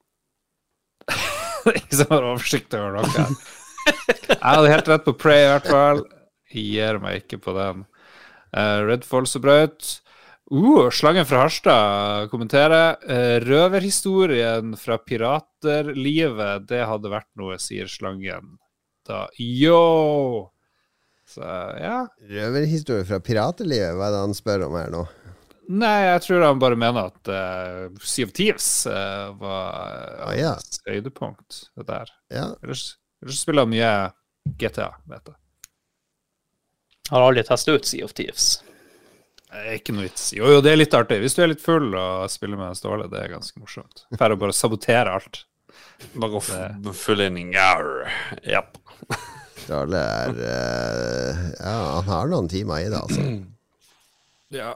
Ikke som har oversikt over noe. Jeg hadde helt rett på Prey i hvert fall. Jeg gir meg ikke på den. Uh, Redfall så bra ut. Uh, Slangen fra Harstad kommenterer. Uh, røverhistorien fra piraterlivet, det hadde vært noe, sier Slangen. Da, yo! Så, ja. røverhistorie fra piratelivet. Hva er det han spør om her nå? Nei, jeg tror han bare mener at uh, Sea of Thieves uh, var uh, Ah, ja. et høydepunkt det der. Ja, Ellers, ellers spiller han mye G T A, vet jeg. Har aldri testet ut Sea of Thieves. Det er ikke noe vits. Jo, jo, det er litt artig. Hvis du er litt full og spiller med Ståle, det er ganske morsomt. For å bare sabotere alt. Bare å f- fylle inn Njar. Japp. Ståle er eh, Ja, han har noen timer i det, altså. Ja.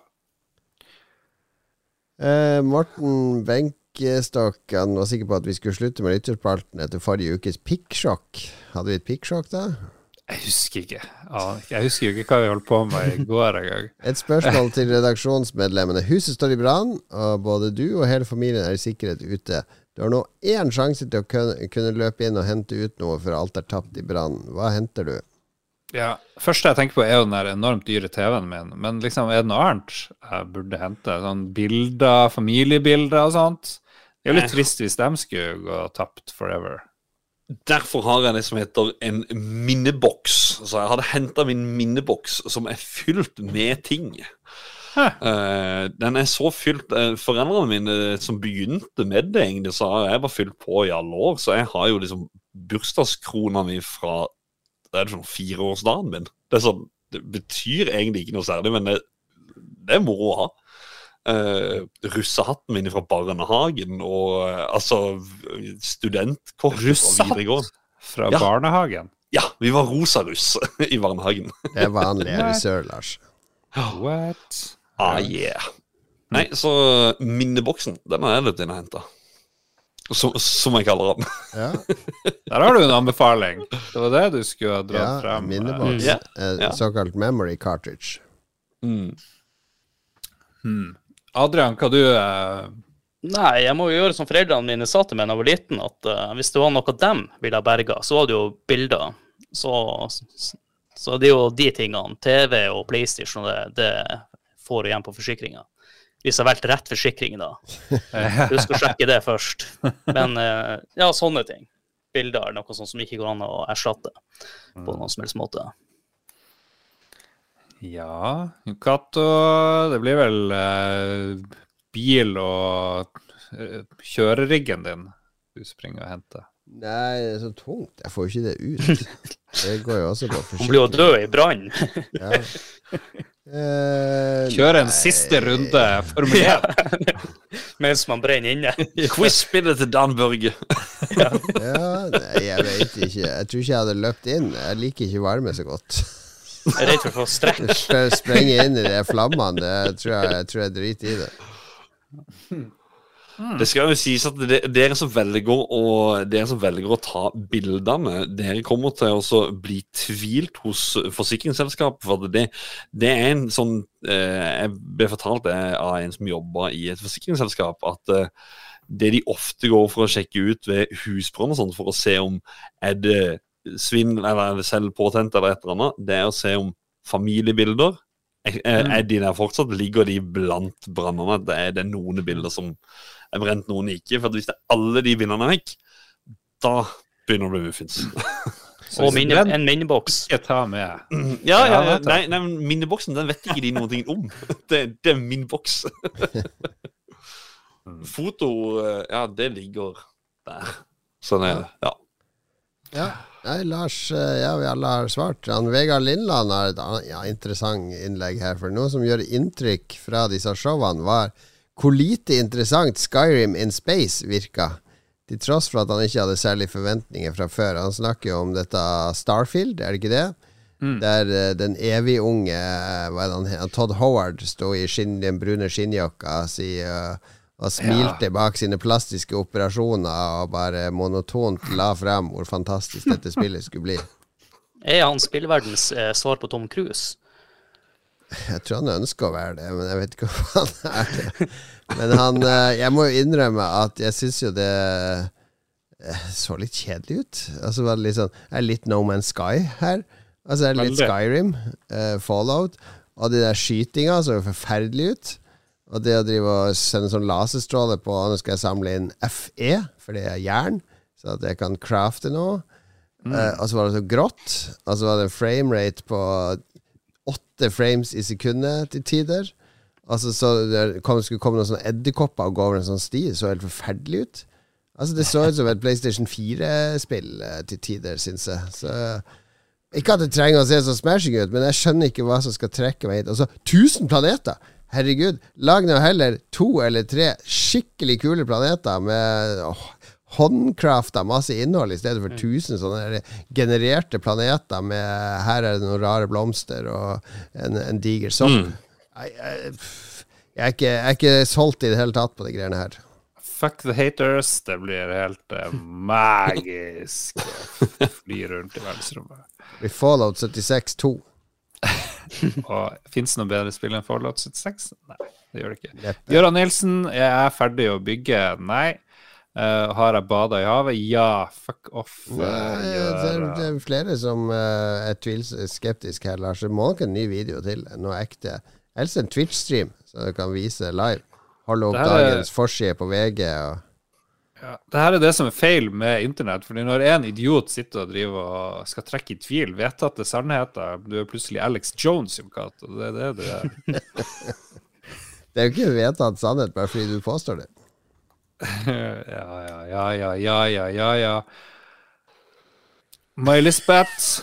Eh, Morten Benkestokk, han var sikker på at vi skulle slutte med lytterspalten etter forrige ukes pikksjokk. Hadde vi et pikksjokk da? Jeg husker ikke. Ja, jeg husker jo ikke hva vi holdt på med i går en gang. Et spørsmål til redaksjonsmedlemmene. Huset står i brann, og både du og hele familien er i sikkerhet ute. Du har nå én sjanse til å kunne, kunne løpe inn og hente ut noe før alt er tapt i brann. Hva henter du? Ja, første jeg tenker på er jo den der enormt dyre T V-en min. Men liksom, er det noe annet jeg burde hente? Sånn bilder, familiebilder og sånt. Det er jo litt trist hvis de skulle gå tapt forever. Derfor har jeg det som heter en minneboks. Så jeg hadde hentet min minneboks som er fylt med ting. Uh, den er så fylt uh, Foreldrene mine som begynte med det egentlig, så har jeg bare fylt på i alle år. Så jeg har jo liksom bursdagskrona mi fra det er sånn fireårsdagen min. Det, er sånn, det betyr egentlig ikke noe særlig, men det, det er moro å ha. Uh, russehatten min fra barnehagen og uh, altså studentkort Russehatt fra Ja. barnehagen? Ja, vi var rosa russ i barnehagen. Det er vanlig her i sør, Lars. What? Ah, yeah. Nei, så minneboksen, den har jeg løpt inn og hentet. Som, som jeg kaller den. Ja, Der har du en anbefaling. Det var det du skulle ha dratt ja frem. minneboks. Ja, Eh, ja. Såkalt memory cartridge. Mm. Hmm. Adrian, hva du eh, Nei, jeg må jo gjøre som foreldrene mine sa til meg da jeg var liten, at uh, hvis det var noe dem ville ha berga, så var det jo bilder. Så, så det er jo de tingene, T V og PlayStation, det, det får du igjen på forsikringa. Hvis jeg har valgt rett forsikring, da. Husk å sjekke det først. Men uh, ja, sånne ting. Bilder er noe sånt som ikke går an å erstatte på noen som helst måte. Ja, Kato, det blir vel eh, bil og eh, kjøreriggen din du springer og henter. Nei, det er så tungt. Jeg får jo ikke det ut. Det går jo også på forsiktig. Hun blir jo død i brann. Ja. Eh, Kjøre en nei. siste runde Formel én. Mens man brenner inne. Quiz-spillet til Dan Børge. Ja, nei, jeg vet ikke. Jeg tror ikke jeg hadde løpt inn. Jeg liker ikke varme så godt. Jeg er redd for å få strekk. Sp- Sprenge inn i de flammene, det tror jeg, jeg tror jeg driter i det. Det skal jo sies at det, dere som velger å Dere som velger å ta bildene, dere kommer til å også bli tvilt hos forsikringsselskapet. For det, det er en sånn eh, Jeg ble fortalt det av en som jobber i et forsikringsselskap, at eh, det de ofte går for å sjekke ut ved husbrann og sånt, for å se om er det svindel eller er det selvpåtent eller et eller annet, det er å se om familiebilder er, er de der fortsatt, ligger de blant brannene. Det er det noen bilder som er brent, noen ikke. For hvis det er alle de bildene er vekk, da begynner det å bli muffins. Og minne, en minneboks. Ikke ta med. Ja, ja, Ja, ja. vet du. Nei, nei, men minneboksen, den vet ikke de noen ting om. Det, det er min boks. Foto, eh, ja, det ligger der. Sånn er det, ja. Ja. Nei, Lars, eh, ja, vi alle har svart. Han, Vegard Lindland har et annet, ja, interessant innlegg her. For noe som gjør inntrykk fra disse showene, var hvor lite interessant Skyrim in Space virka. Til tross for at han ikke hadde særlige forventninger fra før. Han snakker jo om dette Starfield, er det ikke det? Mm. Der uh, den evig unge uh, hva er det han heter? Todd Howard stod i skinn, den brune skinnjakka si, uh, og smilte ja. bak sine plastiske operasjoner og bare monotont la frem hvor fantastisk dette spillet skulle bli. Er han spillverdens eh, svar på Tom Cruise? Jeg tror han ønsker å være det, men jeg vet ikke om han er det. Men han, jeg må jo innrømme at jeg synes jo det så litt kjedelig ut. Altså var det litt sånn, er litt No Man's Sky her. Altså er det litt Skyrim, uh, Fallout, og de der skytinga så forferdelig ut. Og det å drive og sende sånn laserstråle på, nå skal jeg samle inn F E, for det er jern, så at jeg kan crafte noe. Mm. Uh, og så var det så grått, og så var det en framerate på åtte frames i sekundet til tider. Altså så det kom, skulle komme noen sånne edderkopper og gå over en sånn sti, så helt forferdelig ut. Altså det så ut som et PlayStation fire-spill uh, til tider, synes jeg. Så ikke at det trenger å se så smashing ut, men jeg skjønner ikke hva som skal trekke meg hit. Altså, tusen planeter! Herregud, lag nå heller to eller tre skikkelig kule planeter med åh, håndkrafta masse innhold i stedet for tusen sånne genererte planeter med her er det noen rare blomster og en, en diger sopp. Mm. Jeg, jeg, jeg, er ikke, jeg er ikke solgt i det hele tatt på de greiene her. Fuck the haters. Det blir helt uh, magisk å fly rundt i verdensrommet. Vi Fallout syttiseks to. Og finnes det noe bedre spill enn Fallout syttiseks? Nei, det gjør det ikke. Gøran Nielsen, jeg er ferdig å bygge. Nei. Uh, har jeg badet i havet? Ja, fuck off. Uh, Nei, det, er, det er flere som uh, er tvils skeptisk her, Lars. Det må nok en ny video til, noe ekte. Helst en Twitch-stream, så du kan vise live. Holde opp dagens forside på V G og ja, det her er det som er feil med internett. Fordi når en idiot sitter og driver og skal trekke i tvil vedtatte sannheter, du er plutselig Alex Jones, Jon Cato. Det er det det er. Det er jo ikke vedtatt sannhet bare fordi du påstår det. ja, ja, ja, ja, ja, ja, ja, ja. My Lisbeth.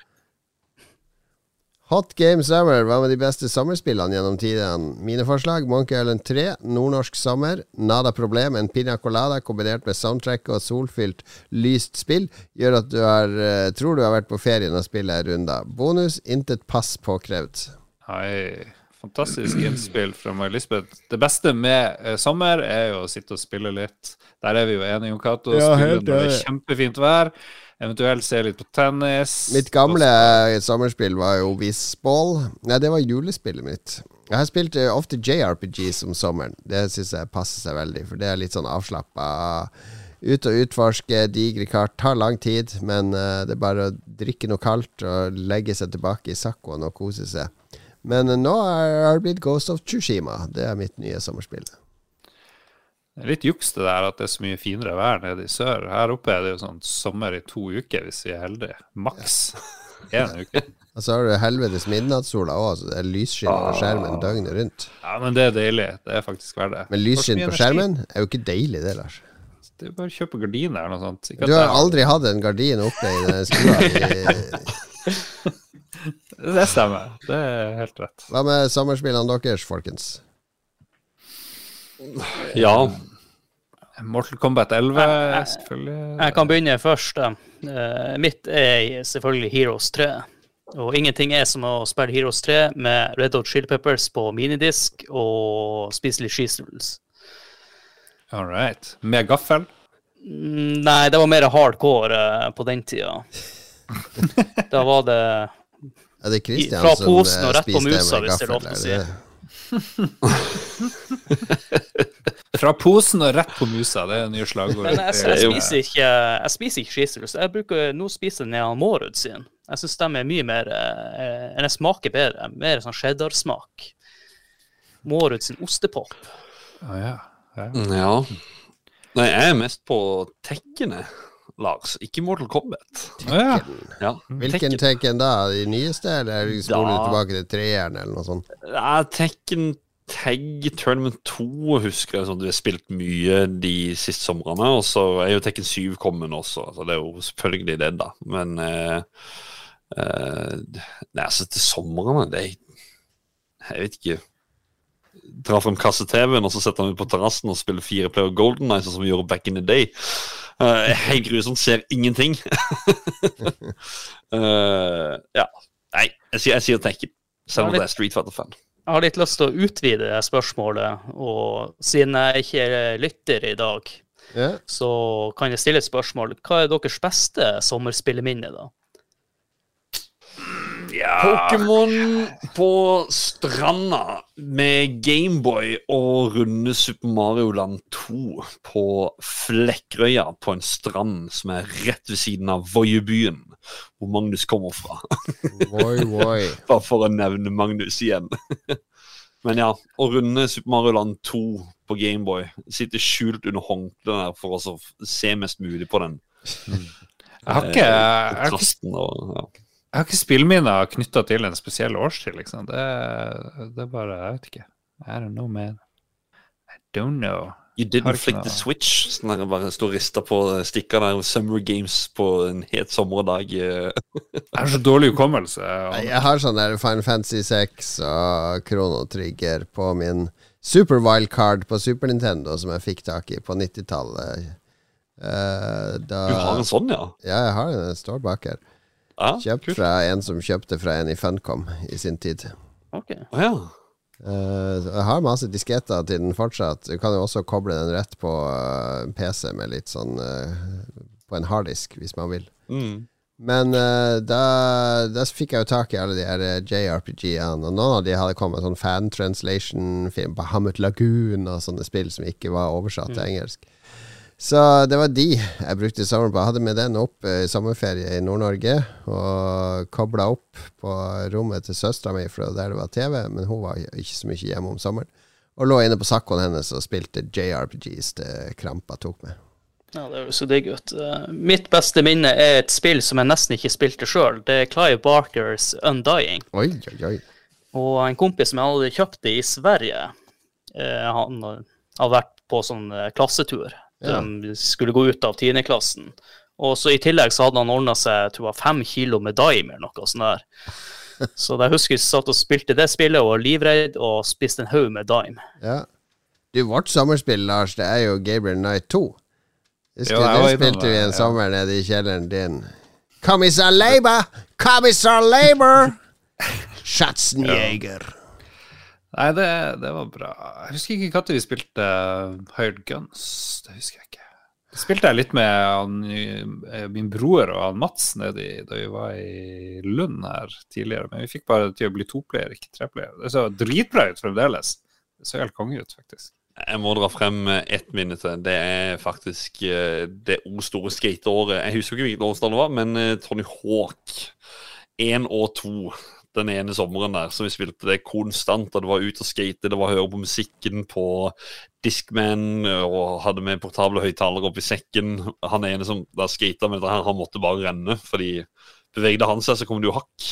Hot Game Summer. Hva med de beste sommerspillene gjennom tiden? Mine forslag: Monkey Island tre, Nordnorsk sommer, Nada Problem, en pina colada kombinert med soundtrack og solfylt lyst spill gjør at du har, uh, tror du har vært på ferien og spiller en runde. Bonus: intet pass påkrevd. Hei, fantastisk innspill fra My Lisbeth. Det beste med uh, sommer er jo å sitte og spille litt. Der er vi jo enige, Jon Cato. Ja, spille når det er kjempefint vær. Eventuelt se litt på tennis. Mitt gamle sommerspill var jo Whizball. Nei, det var julespillet mitt. Jeg har spilt uh, ofte J R P G som sommeren. Det synes jeg passer seg veldig, for det er litt sånn avslappet. Ut og utforske, digre kart, tar lang tid, men uh, det er bare å drikke noe kaldt og legge seg tilbake i sakkoen og kose seg. Men uh, nå har det blitt Ghost of Tsushima. Det er mitt nye sommerspill. Det er litt juks det der at det er så mye finere vær nede i sør. Her oppe er det jo sånn sommer i to uker hvis vi er heldige. Maks en uke. Og så har du helvetes midnattssola også, så det er lysskinn på skjermen døgnet rundt. Ja, men det er deilig. Det er faktisk verdt det. Men lysskinn på skjermen er jo ikke deilig det, Lars. Det er bare å kjøpe gardiner eller noe sånt. Ikke Du at har jeg aldri hatt en gardin oppe i den stua. i- Det stemmer. Det er helt rett. Hva med sommerspillene deres, folkens? Ja. Mortal Kombat elleve, selvfølgelig. Jeg kan begynne først. Uh, mitt er selvfølgelig Heroes tre. Og ingenting er som å spille Heroes tre med Red Hot Chili Peppers på minidisk og spise litt cheese doodles. All right. Med gaffel? Mm, nei, det var mer hardcore uh, på den tida. Da var det Er det Christian fra som posen eh, og rett på spiste musa, med hvis det er lov gaffel? til å Er si. det- Fra posen og rett på musa, det er nye slagord. Men jeg, jeg, spiser ikke, jeg spiser ikke cheese doodles. Jeg bruker nå spise den av Mårud sin. Jeg synes de er mye mer eh, Eller smaker bedre. Mer sånn cheddar-smak. Mårud sin ostepop. Å ja. ja. Ja. Nei, jeg er mest på tekkene, Lars. Ikke Mortal Kombat. Å ja. Ja, Hvilken Tekken. Tekken da? De nyeste, eller spoler du Da- tilbake til treeren, eller noe sånt? Ja, Tekken Tag Tournament to husker jeg sånn, du har spilt mye de siste somrene, og så er jo Tekken syv kommet også, så det er jo selvfølgelig det da, men eh, eh, nei, altså til somrene, det er, jeg vet ikke, dra frem kasse-tv'en, og så setter han ut på terrassen og spiller fire player Golden Knights, som vi gjorde back in the day. Uh, Hei grusomt, ser ingenting. uh, ja, nei, jeg sier, jeg sier Tekken, selv om det er Street Fighter-fan. Jeg har litt lyst til å utvide det spørsmålet, og siden jeg ikke er lytter i dag, Ja. så kan jeg stille et spørsmål. Hva er deres beste sommerspilleminne da? Pokémon på stranda med Gameboy og runde Super Mario Land to på Flekkerøya på en strand som er rett ved siden av Voiebyen, hvor Magnus kommer fra. Voi, voi. Bare for å nevne Magnus igjen. Men ja, å runde Super Mario Land to på Gameboy, sitte skjult under håndklet der for å så se mest mulig på den. Jeg har ikke, jeg har ikke, Kontrasten og, ja. jeg har ikke spillminner knyttet til en spesiell årstid, liksom. Det, det er bare, jeg vet ikke. I don't know, man. I don't know. You Har didn't ikke flick noe- the switch. Sånn der bare stå og riste på stikka der Summer Games på en het sommerdag. eh. Jeg har så dårlig hukommelse. Nei, Jeg har sånn der Final Fantasy seks og Chrono Trigger på min Super Wildcard på Super Nintendo som jeg fikk tak i på nittitallet. Eh, da, Du har en sånn, ja? Ja, jeg har den. Den står bak her. Ja, Kjøpt kult. fra en som kjøpte fra en i Funcom i sin tid. Ok. Å ja. Eh, jeg har masse disketter til den fortsatt. Du kan jo også koble den rett på eh, en P C med litt sånn eh, på en harddisk, hvis man vil. Mm. Men eh, da, da fikk jeg jo tak i alle de her eh, J R P G-ene, og noen av de hadde kommet sånn fan-translation-film på Hamlet Lagoon og sånne spill som ikke var oversatt til engelsk. Så det var de jeg brukte sommeren på. Jeg hadde med den opp eh, i sommerferie i Nord-Norge og koblet opp på rommet til søstera mi, for der det var T V, men hun var ikke så mye hjemme om sommeren. Og lå inne på sakkoen hennes og spilte J R P Gs til krampa tok med. Ja, det høres så digg ut. Uh, mitt beste minne er et spill som jeg nesten ikke spilte selv. Det er Clive Barkers Undying. Oi, oi, oi. Og en kompis som jeg hadde kjøpt det i Sverige, uh, han hadde vært på sånn uh, klassetur. Ja. De skulle gå ut av tiendeklassen. Og så i tillegg så hadde han ordnet seg, jeg tror det var fem kilo med Daim eller noe sånt der. Så jeg husker jeg satt og spilte det spillet og var livredd og spiste en haug med Daim. Ja. Du, vårt sommerspill, Lars, det er jo Gabriel Knight to. Husker Jo, du, jeg det var innom spilte vi det, en ja. sommer nede i kjelleren din. Kommissar Leiber! Kommissar Leiber! Schatzenjäger. Nei, det, det var bra. Jeg husker ikke når vi spilte Hired Guns. Det husker jeg ikke. Jeg spilte jeg litt med han, eh, min bror og han Mats nede i, da vi var i Lund her tidligere, men vi fikk bare til å bli to-player, ikke tre-player. Det så dritbra ut fremdeles. Det så helt konge ut, faktisk. Jeg må dra frem ett minne til. Det er faktisk eh, det o store skateåret. Jeg husker ikke hvilket årstall det var, men eh, Tony Hawk én og to. Den ene sommeren der, som vi spilte det konstant, og det var ut og skate, det var å høre på musikken på Discman, og hadde med portable høyttalere opp i sekken. Han ene som da skatet med dette her, han måtte bare renne, fordi bevegde han seg, så kom det jo hakk.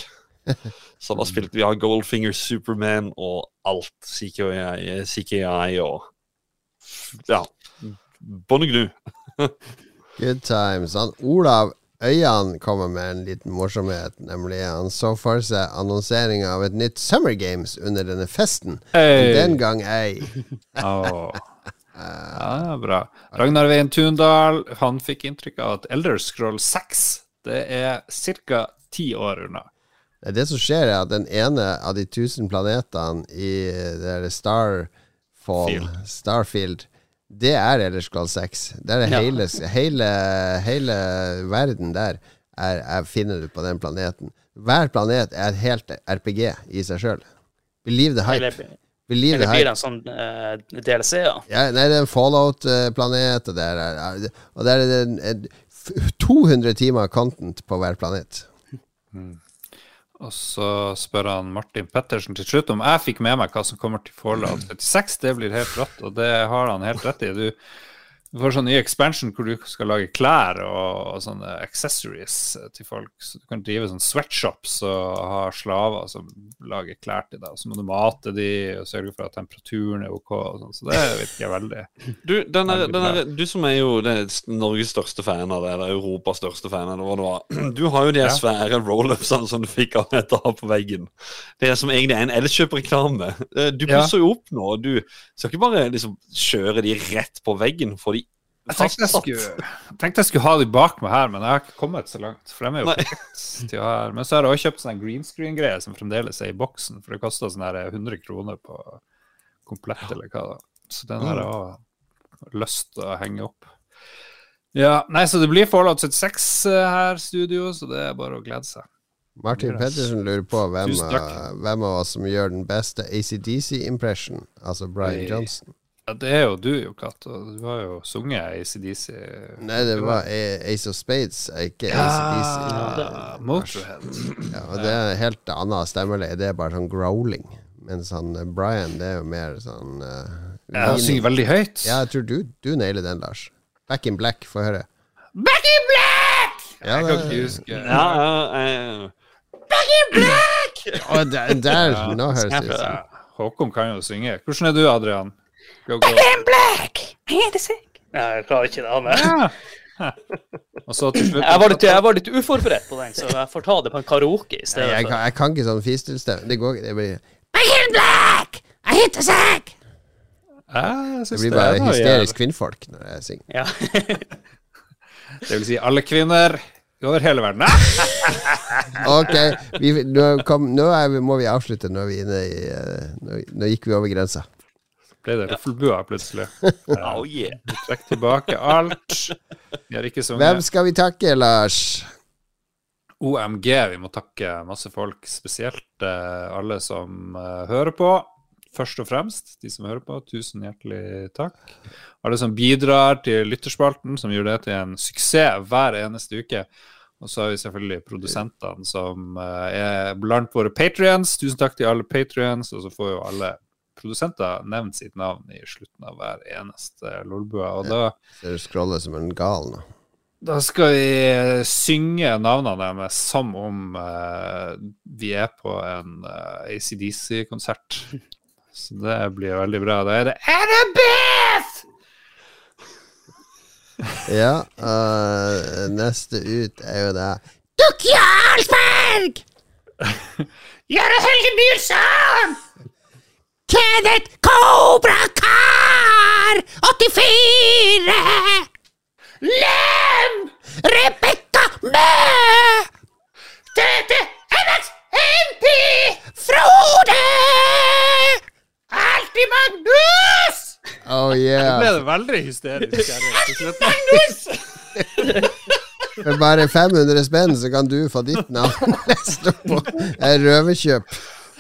Så da spilte vi av Goldfinger, Superman og alt, C K I, C K I og ja, Bonnegnu. Good times. Han Olav Øyan kommer med en liten morsomhet, nemlig han så for seg annonseringen av et nytt Summer Games under denne festen. Hey. Den gang ei. Oh. Ja, bra. Ragnar Veien Tundal, han fikk inntrykk av at Elder Scroll seks, det er cirka ti år unna. Det som skjer er at den ene av de tusen planetene i det der Starfall, Field. Starfield, det er Elder Scroll seks. Det er Ja. hele, hele, hele verden der er, er finner du på den planeten. Hver planet er et helt R P G i seg selv. Believe the hype. Eller, Believe the eller blir hype. det en sånn uh, D L C, ja? Ja, nei, det er en Fallout-planet, og der er, og der er det en, en, f- to hundre timer content på hver planet. Og så spør han Martin Pettersen til slutt om jeg fikk med meg hva som kommer til Fallout trettiseks. Det blir helt rått, og det har han helt rett i. Du, du får sånn ny expansion hvor du skal lage klær og, og sånne accessories til folk. Så du kan drive sånn sweatshops og ha slaver som lager klær til deg. Og så må du mate de og sørge for at temperaturen er ok og sånn. Så det virker veldig... Du, den er, Veldig den er, bra. du som er jo det, er Norges største fan av det, eller Europas største fan av det, hva det var. Du har jo de her Ja. svære roll-upsene som du fikk av dette her på veggen. Det er som egentlig er en Elkjøp-reklame. Eh, Du Ja. pusser jo opp nå, og du skal ikke bare liksom kjøre de rett på veggen, for de Jeg tenkte jeg, fastsatt. skulle, jeg tenkte jeg skulle ha de bak meg her, men jeg har ikke kommet så langt. For de er jo Nei. perfekt til å ha her. Men så har jeg også kjøpt sånn green screen-greie som fremdeles er i boksen, for det koster sånn her hundre kroner på komplett, eller hva da. Så den har jeg også lyst til å henge opp. Ja, nei, så det blir Fallout syttiseks her, studio, så det er bare å glede seg. Martin Pettersen lurer på hvem, Tusen takk. av- hvem av oss som gjør den beste A C D C-impression, altså Brian Nei. Johnson. Ja, det er jo du, jo, Katt, og du har jo sunget A C D C. Nei, det var A- Ace of Spades, ikke A C D C. Ja, Motorhead. Ja, og det er en helt annen stemmeleie. Det er bare sånn growling. Mens han eh, Brian, det er jo mer sånn uh, Ja, han synger veldig høyt. Ja, jeg tror du, du nailer den, Lars. Back in Black, få høre. Back in black! Ja, Jeg kan det, ikke huske. Ja, ja, eh, å, der, der nå høres det ut som Ja, Håkon kan jo synge. Hvordan er du, Adrian? Go, go. Black! Jeg klarer ikke det. Han er. Ja. Og så til slutt Jeg var, litt, jeg var litt uforberedt på den, så jeg får ta det på en karaoke i Nei, stedet. jeg, for. kan, jeg kan ikke sånn fistelstemme. Det går ikke. Det blir, Ja, jeg synes det blir bare er noe hysterisk kvinnfolk når jeg synger. Ja. jævlig. Det vil si alle kvinner over hele verden. Ok, vi, nå, kom, nå er vi, må vi avslutte. Nå, er vi inne i, eh, nå, nå gikk vi over grensa. Ble det røffelbua plutselig. oh yeah. Vi trekker tilbake alt. Vi har ikke Hvem sunget. skal vi takke, Lars? O M G, vi må takke masse folk, spesielt eh, alle som eh, hører på. Først og fremst, de som hører på, tusen hjertelig takk. Alle som bidrar til lytterspalten, som gjør det til en suksess hver eneste uke. Og så har vi selvfølgelig produsentene som eh, er blant våre Patreons. Tusen takk til alle Patreons, og så får jo alle produsenter nevnt sitt navn i slutten av hver eneste lolbua. Og da Ser du scroller som en gal nå. Da skal vi synge navnene deres som om eh, vi er på en uh, A C D C-konsert. Så det blir veldig bra. Da er det Annabeth! Ja, øh, neste ut er jo det Dukk Jarlsberg! Gjøre Helge Nilsson! Kenneth Cobra Kar åttifire! Lem! Rebecca Mø! Tete Alex M P! Frode! Alltid Magnus! Oh Ble yeah. det veldig hysterisk her til slutt? For bare fem hundre spenn så kan du få ditt navn neste på en røverkjøp.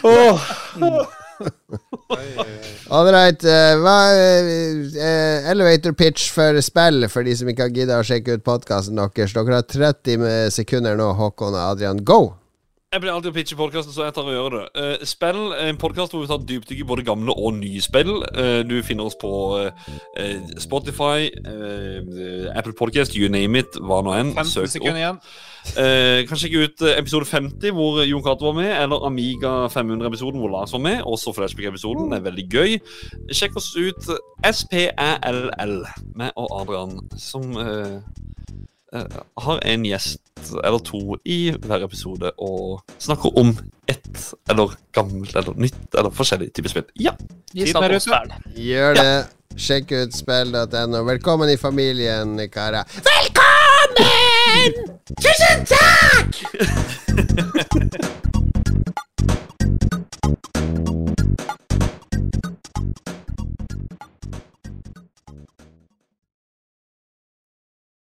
All right, uh, hva uh, elevator pitch for spill for de som ikke har giddet å sjekke ut podcasten deres. Dere har tretti sekunder nå, Håkon og Adrian. Go! Jeg blir alltid å pitche podcasten, så jeg tar og gjør det. Uh, spill er en podcast hvor vi tar dypdykk i både gamle og nye spill. Uh, du finner oss på uh, Spotify, uh, Apple Podcast, you name it, hva nå enn. femten sekunder igjen. Uh, kan sjekke ut episode femti, hvor Jon Cato var med, eller Amiga fem hundre-episoden, hvor Lars var med. Også Flashback-episoden, det er veldig gøy. Sjekk oss ut S P E L L med og Adrian, som uh, uh, har en gjest eller to i hver episode og snakker om ett eller gammelt eller nytt eller forskjellige typer spill. Ja, Vi snakker om spill. Gjør det. Sjekk ut spill punktum no. Velkommen i familien, karer. Velkommen! Tusen takk!